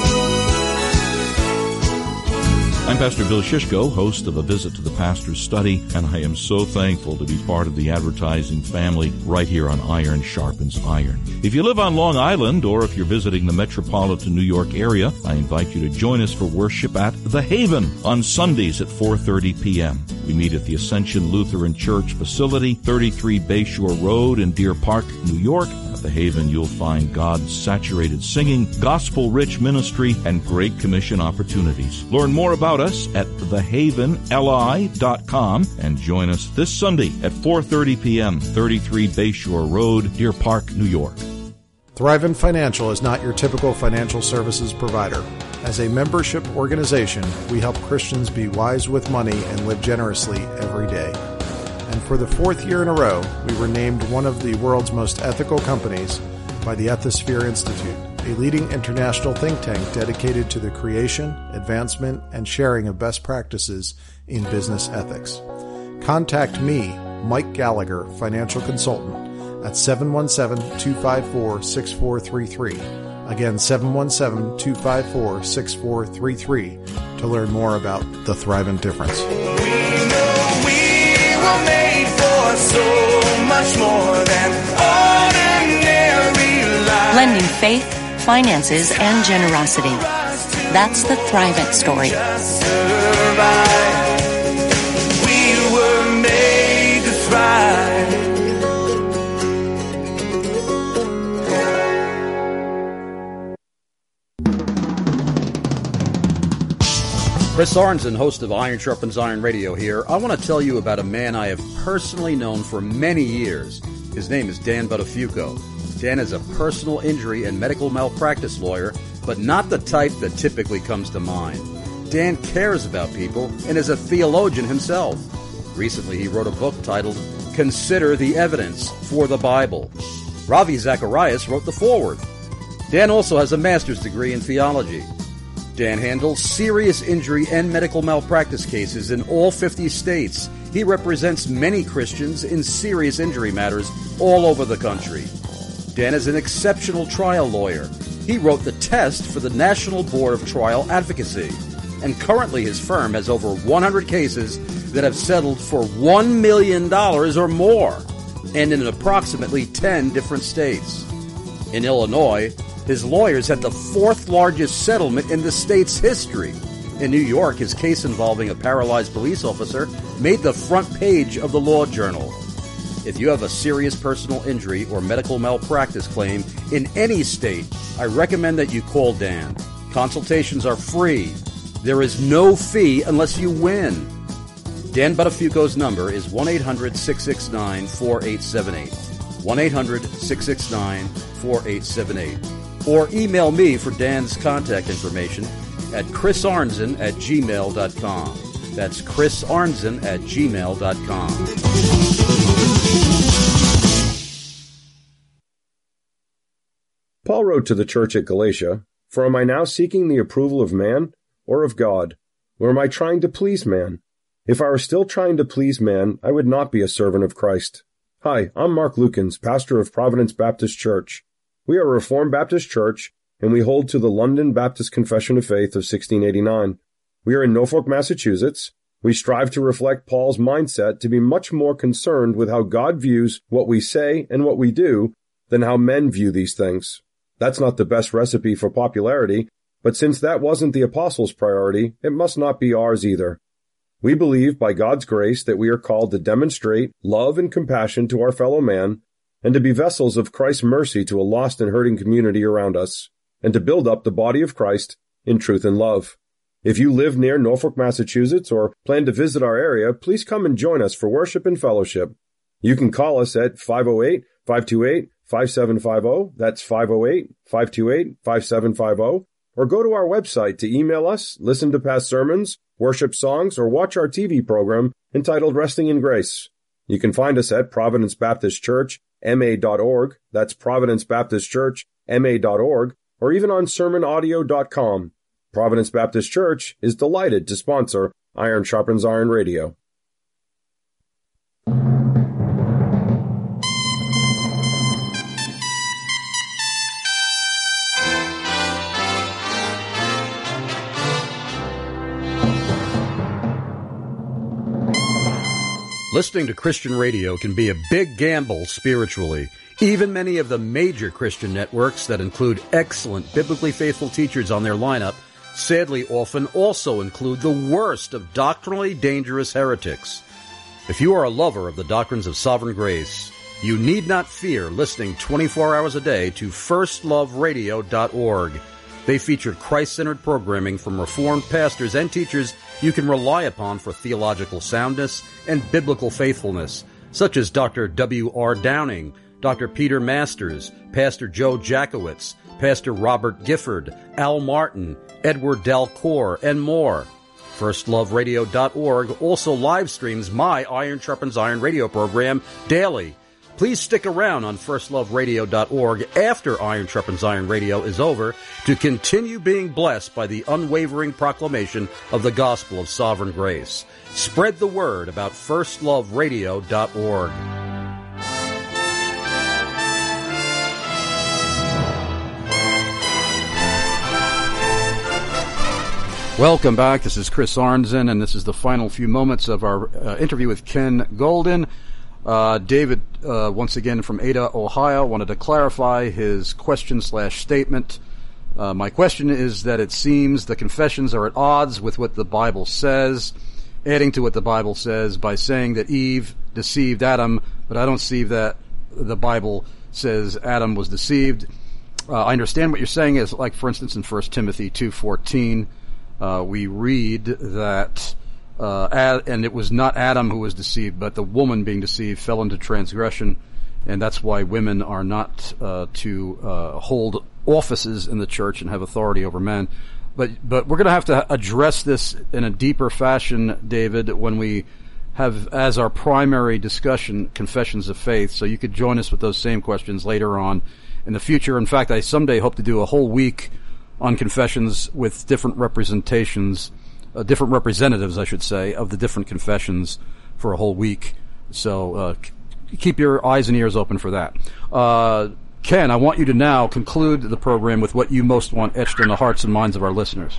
Speaker 22: I'm Pastor Bill Shishko, host of A Visit to the Pastor's Study, and I am so thankful to be part of the advertising family right here on Iron Sharpens Iron. If you live on Long Island, or if you're visiting the metropolitan New York area, I invite you to join us for worship at The Haven on Sundays at 4:30 p.m. We meet at the Ascension Lutheran Church facility, 33 Bayshore Road in Deer Park, New York. At The Haven, you'll find God-saturated singing, gospel-rich ministry, and Great Commission opportunities. Learn more about us at thehavenli.com and join us this Sunday at 4:30 p.m., 33 Bayshore Road, Deer Park, New York.
Speaker 23: Thrivent Financial is not your typical financial services provider. As a membership organization, we help Christians be wise with money and live generously every day. And for the fourth year in a row, we were named one of the world's most ethical companies by the Ethisphere Institute, a leading international think tank dedicated to the creation, advancement, and sharing of best practices in business ethics. Contact me, Mike Gallagher, financial consultant, at 717-254-6433. Again, 717-254-6433 to learn more about the Thrivent difference.
Speaker 24: Made for so much more than ordinary life.
Speaker 9: blending faith, finances, and generosity. That's the Thrivent story.
Speaker 12: We were made to thrive.
Speaker 2: Chris Arnzen, host of Iron Sharpens Iron Radio here. I want to tell you about a man I have personally known for many years. His name is Dan Buttafuoco. Dan is a personal injury and medical malpractice lawyer, but not the type that typically comes to mind. Dan cares about people and is a theologian himself. Recently, he wrote a book titled Consider the Evidence for the Bible. Ravi Zacharias wrote the foreword. Dan also has a master's degree in theology. Dan handles serious injury and medical malpractice cases in all 50 states. He represents many Christians in serious injury matters all over the country. Dan is an exceptional trial lawyer. He wrote the test for the National Board of Trial Advocacy. And currently his firm has over 100 cases that have settled for $1 million or more, and in approximately 10 different states. In Illinois, his lawyers had the fourth largest settlement in the state's history. In New York, his case involving a paralyzed police officer made the front page of the Law Journal. If you have a serious personal injury or medical malpractice claim in any state, I recommend that you call Dan. Consultations are free. There is no fee unless you win. Dan Buttafuoco's number is 1-800-669-4878. 1-800-669-4878. Or email me for Dan's contact information at chrisarnzen@gmail.com. That's chrisarnzen@gmail.com.
Speaker 13: Paul wrote to the church at Galatia, "For am I now seeking the approval of man or of God? Or am I trying to please man? If I were still trying to please man, I would not be a servant of Christ." Hi, I'm Mark Lukens, pastor of Providence Baptist Church. We are a Reformed Baptist church, and we hold to the London Baptist Confession of Faith of 1689. We are in Norfolk, Massachusetts. We strive to reflect Paul's mindset to be much more concerned with how God views what we say and what we do than how men view these things. That's not the best recipe for popularity, but since that wasn't the apostles' priority, it must not be ours either. We believe, by God's grace, that we are called to demonstrate love and compassion to our fellow man, and to be vessels of Christ's mercy to a lost and hurting community around us, and to build up the body of Christ in truth and love. If you live near Norfolk, Massachusetts, or plan to visit our area, please come and join us for worship and fellowship. You can call us at 508-528-5750, that's 508-528-5750, or go to our website to email us, listen to past sermons, worship songs, or watch our TV program entitled Resting in Grace. You can find us at Providence Baptist Church, ma.org, that's Providence Baptist Church, ma.org, or even on sermonaudio.com. Providence Baptist Church is delighted to sponsor Iron Sharpens Iron Radio.
Speaker 2: Listening to Christian radio can be a big gamble spiritually. Even many of the major Christian networks that include excellent biblically faithful teachers on their lineup sadly often also include the worst of doctrinally dangerous heretics. If you are a lover of the doctrines of sovereign grace, you need not fear listening 24 hours a day to firstloveradio.org. They feature Christ-centered programming from Reformed pastors and teachers you can rely upon for theological soundness and biblical faithfulness, such as Dr. W.R. Downing, Dr. Peter Masters, Pastor Joe Jackowitz, Pastor Robert Gifford, Al Martin, Edward Dalcour, and more. FirstLoveRadio.org also live streams my Iron Sharpens Iron radio program daily. Please stick around on FirstLoveRadio.org after Iron Sharpens Iron Radio is over to continue being blessed by the unwavering proclamation of the gospel of sovereign grace. Spread the word about FirstLoveRadio.org. Welcome back. This is Chris Arnzen, and this is the final few moments of our interview with Ken Golden. David, once again from Ada, Ohio, wanted to clarify his question/statement. My question is that it seems the confessions are at odds with what the Bible says, adding to what the Bible says by saying that Eve deceived Adam, but I don't see that the Bible says Adam was deceived. I understand what you're saying is, like, for instance, in 1 Timothy 2:14, we read that, and it was not Adam who was deceived, but the woman being deceived fell into transgression, and that's why women are not to hold offices in the church and have authority over men. But we're going to have to address this in a deeper fashion, David, when we have as our primary discussion confessions of faith. So you could join us with those same questions later on in the future. In fact, I someday hope to do a whole week on confessions with different representations, different representatives, I should say, of the different confessions for a whole week. So keep your eyes and ears open for that. Ken, I want you to now conclude the program with what you most want etched in the hearts and minds of our listeners.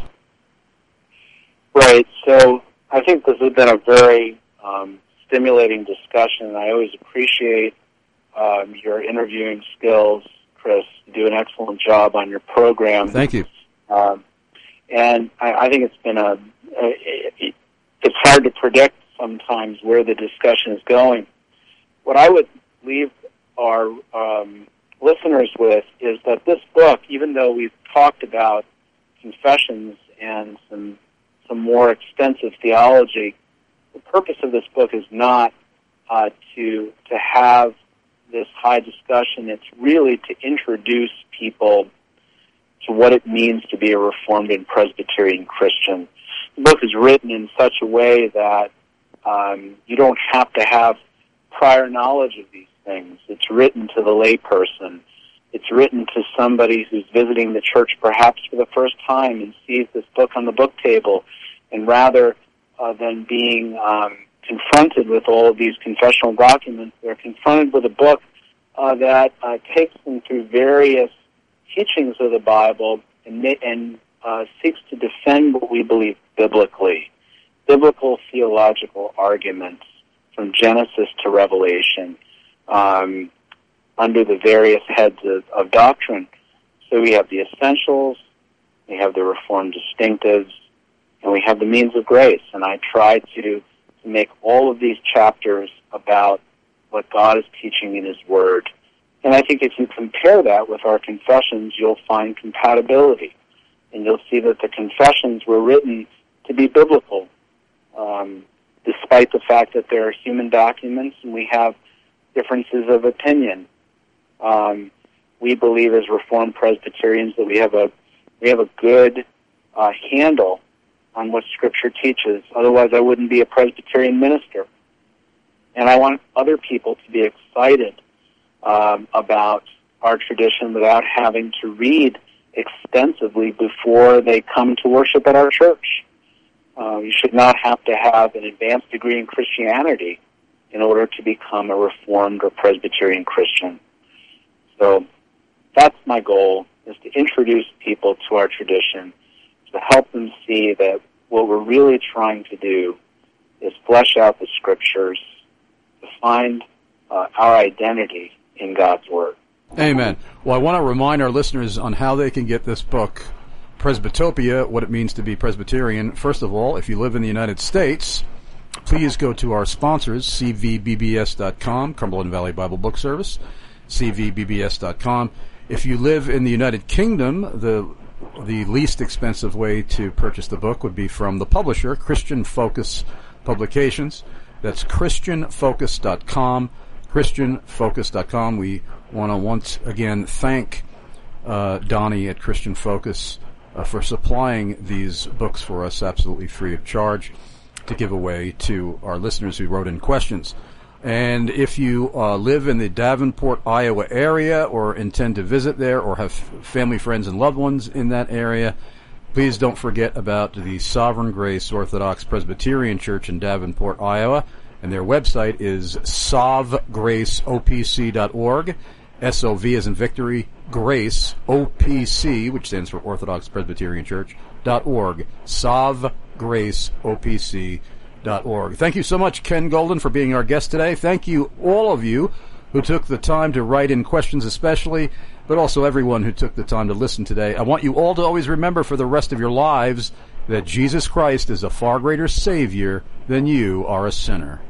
Speaker 3: Right. So I think this has been a very stimulating discussion. I always appreciate your interviewing skills, Chris. You do an excellent job on your program.
Speaker 2: Thank you.
Speaker 3: And I think it's been it's hard to predict sometimes where the discussion is going. What I would leave our listeners with is that this book, even though we've talked about confessions and some more extensive theology, the purpose of this book is not to have this high discussion. It's really to introduce people to what it means to be a Reformed and Presbyterian Christian. The book is written in such a way that you don't have to have prior knowledge of these things. It's written to the layperson. It's written to somebody who's visiting the church perhaps for the first time and sees this book on the book table, and rather than being confronted with all of these confessional documents, they're confronted with a book that takes them through various teachings of the Bible and seeks to defend what we believe biblically, biblical theological arguments from Genesis to Revelation, under the various heads of doctrine. So we have the essentials, we have the Reformed distinctives, and we have the means of grace. And I try to make all of these chapters about what God is teaching in His Word. And I think if you compare that with our confessions, you'll find compatibility. And you'll see that the confessions were written to be biblical, despite the fact that they're human documents and we have differences of opinion. We believe as Reformed Presbyterians that we have a good handle on what Scripture teaches. Otherwise, I wouldn't be a Presbyterian minister. And I want other people to be excited about our tradition without having to read extensively before they come to worship at our church. You should not have to have an advanced degree in Christianity in order to become a Reformed or Presbyterian Christian. So that's my goal, is to introduce people to our tradition, to help them see that what we're really trying to do is flesh out the Scriptures, to find our identity in God's Word.
Speaker 2: Amen. Well, I want to remind our listeners on how they can get this book, Presbytopia, What It Means to Be Presbyterian. First of all, if you live in the United States, please go to our sponsors, cvbbs.com, Cumberland Valley Bible Book Service, cvbbs.com. If you live in the United Kingdom, the least expensive way to purchase the book would be from the publisher, Christian Focus Publications. That's christianfocus.com, christianfocus.com. We want to once again thank Donnie at Christian Focus for supplying these books for us absolutely free of charge to give away to our listeners who wrote in questions. And if you live in the Davenport, Iowa area or intend to visit there or have family, friends, and loved ones in that area, please don't forget about the Sovereign Grace Orthodox Presbyterian Church in Davenport, Iowa. And their website is sovgraceopc.org, S-O-V as in victory, Grace, OPC, which stands for Orthodox Presbyterian Church, .org, sovgraceopc.org. Thank you so much, Ken Golden, for being our guest today. Thank you, all of you who took the time to write in questions especially, but also everyone who took the time to listen today. I want you all to always remember for the rest of your lives that Jesus Christ is a far greater Savior than you are a sinner.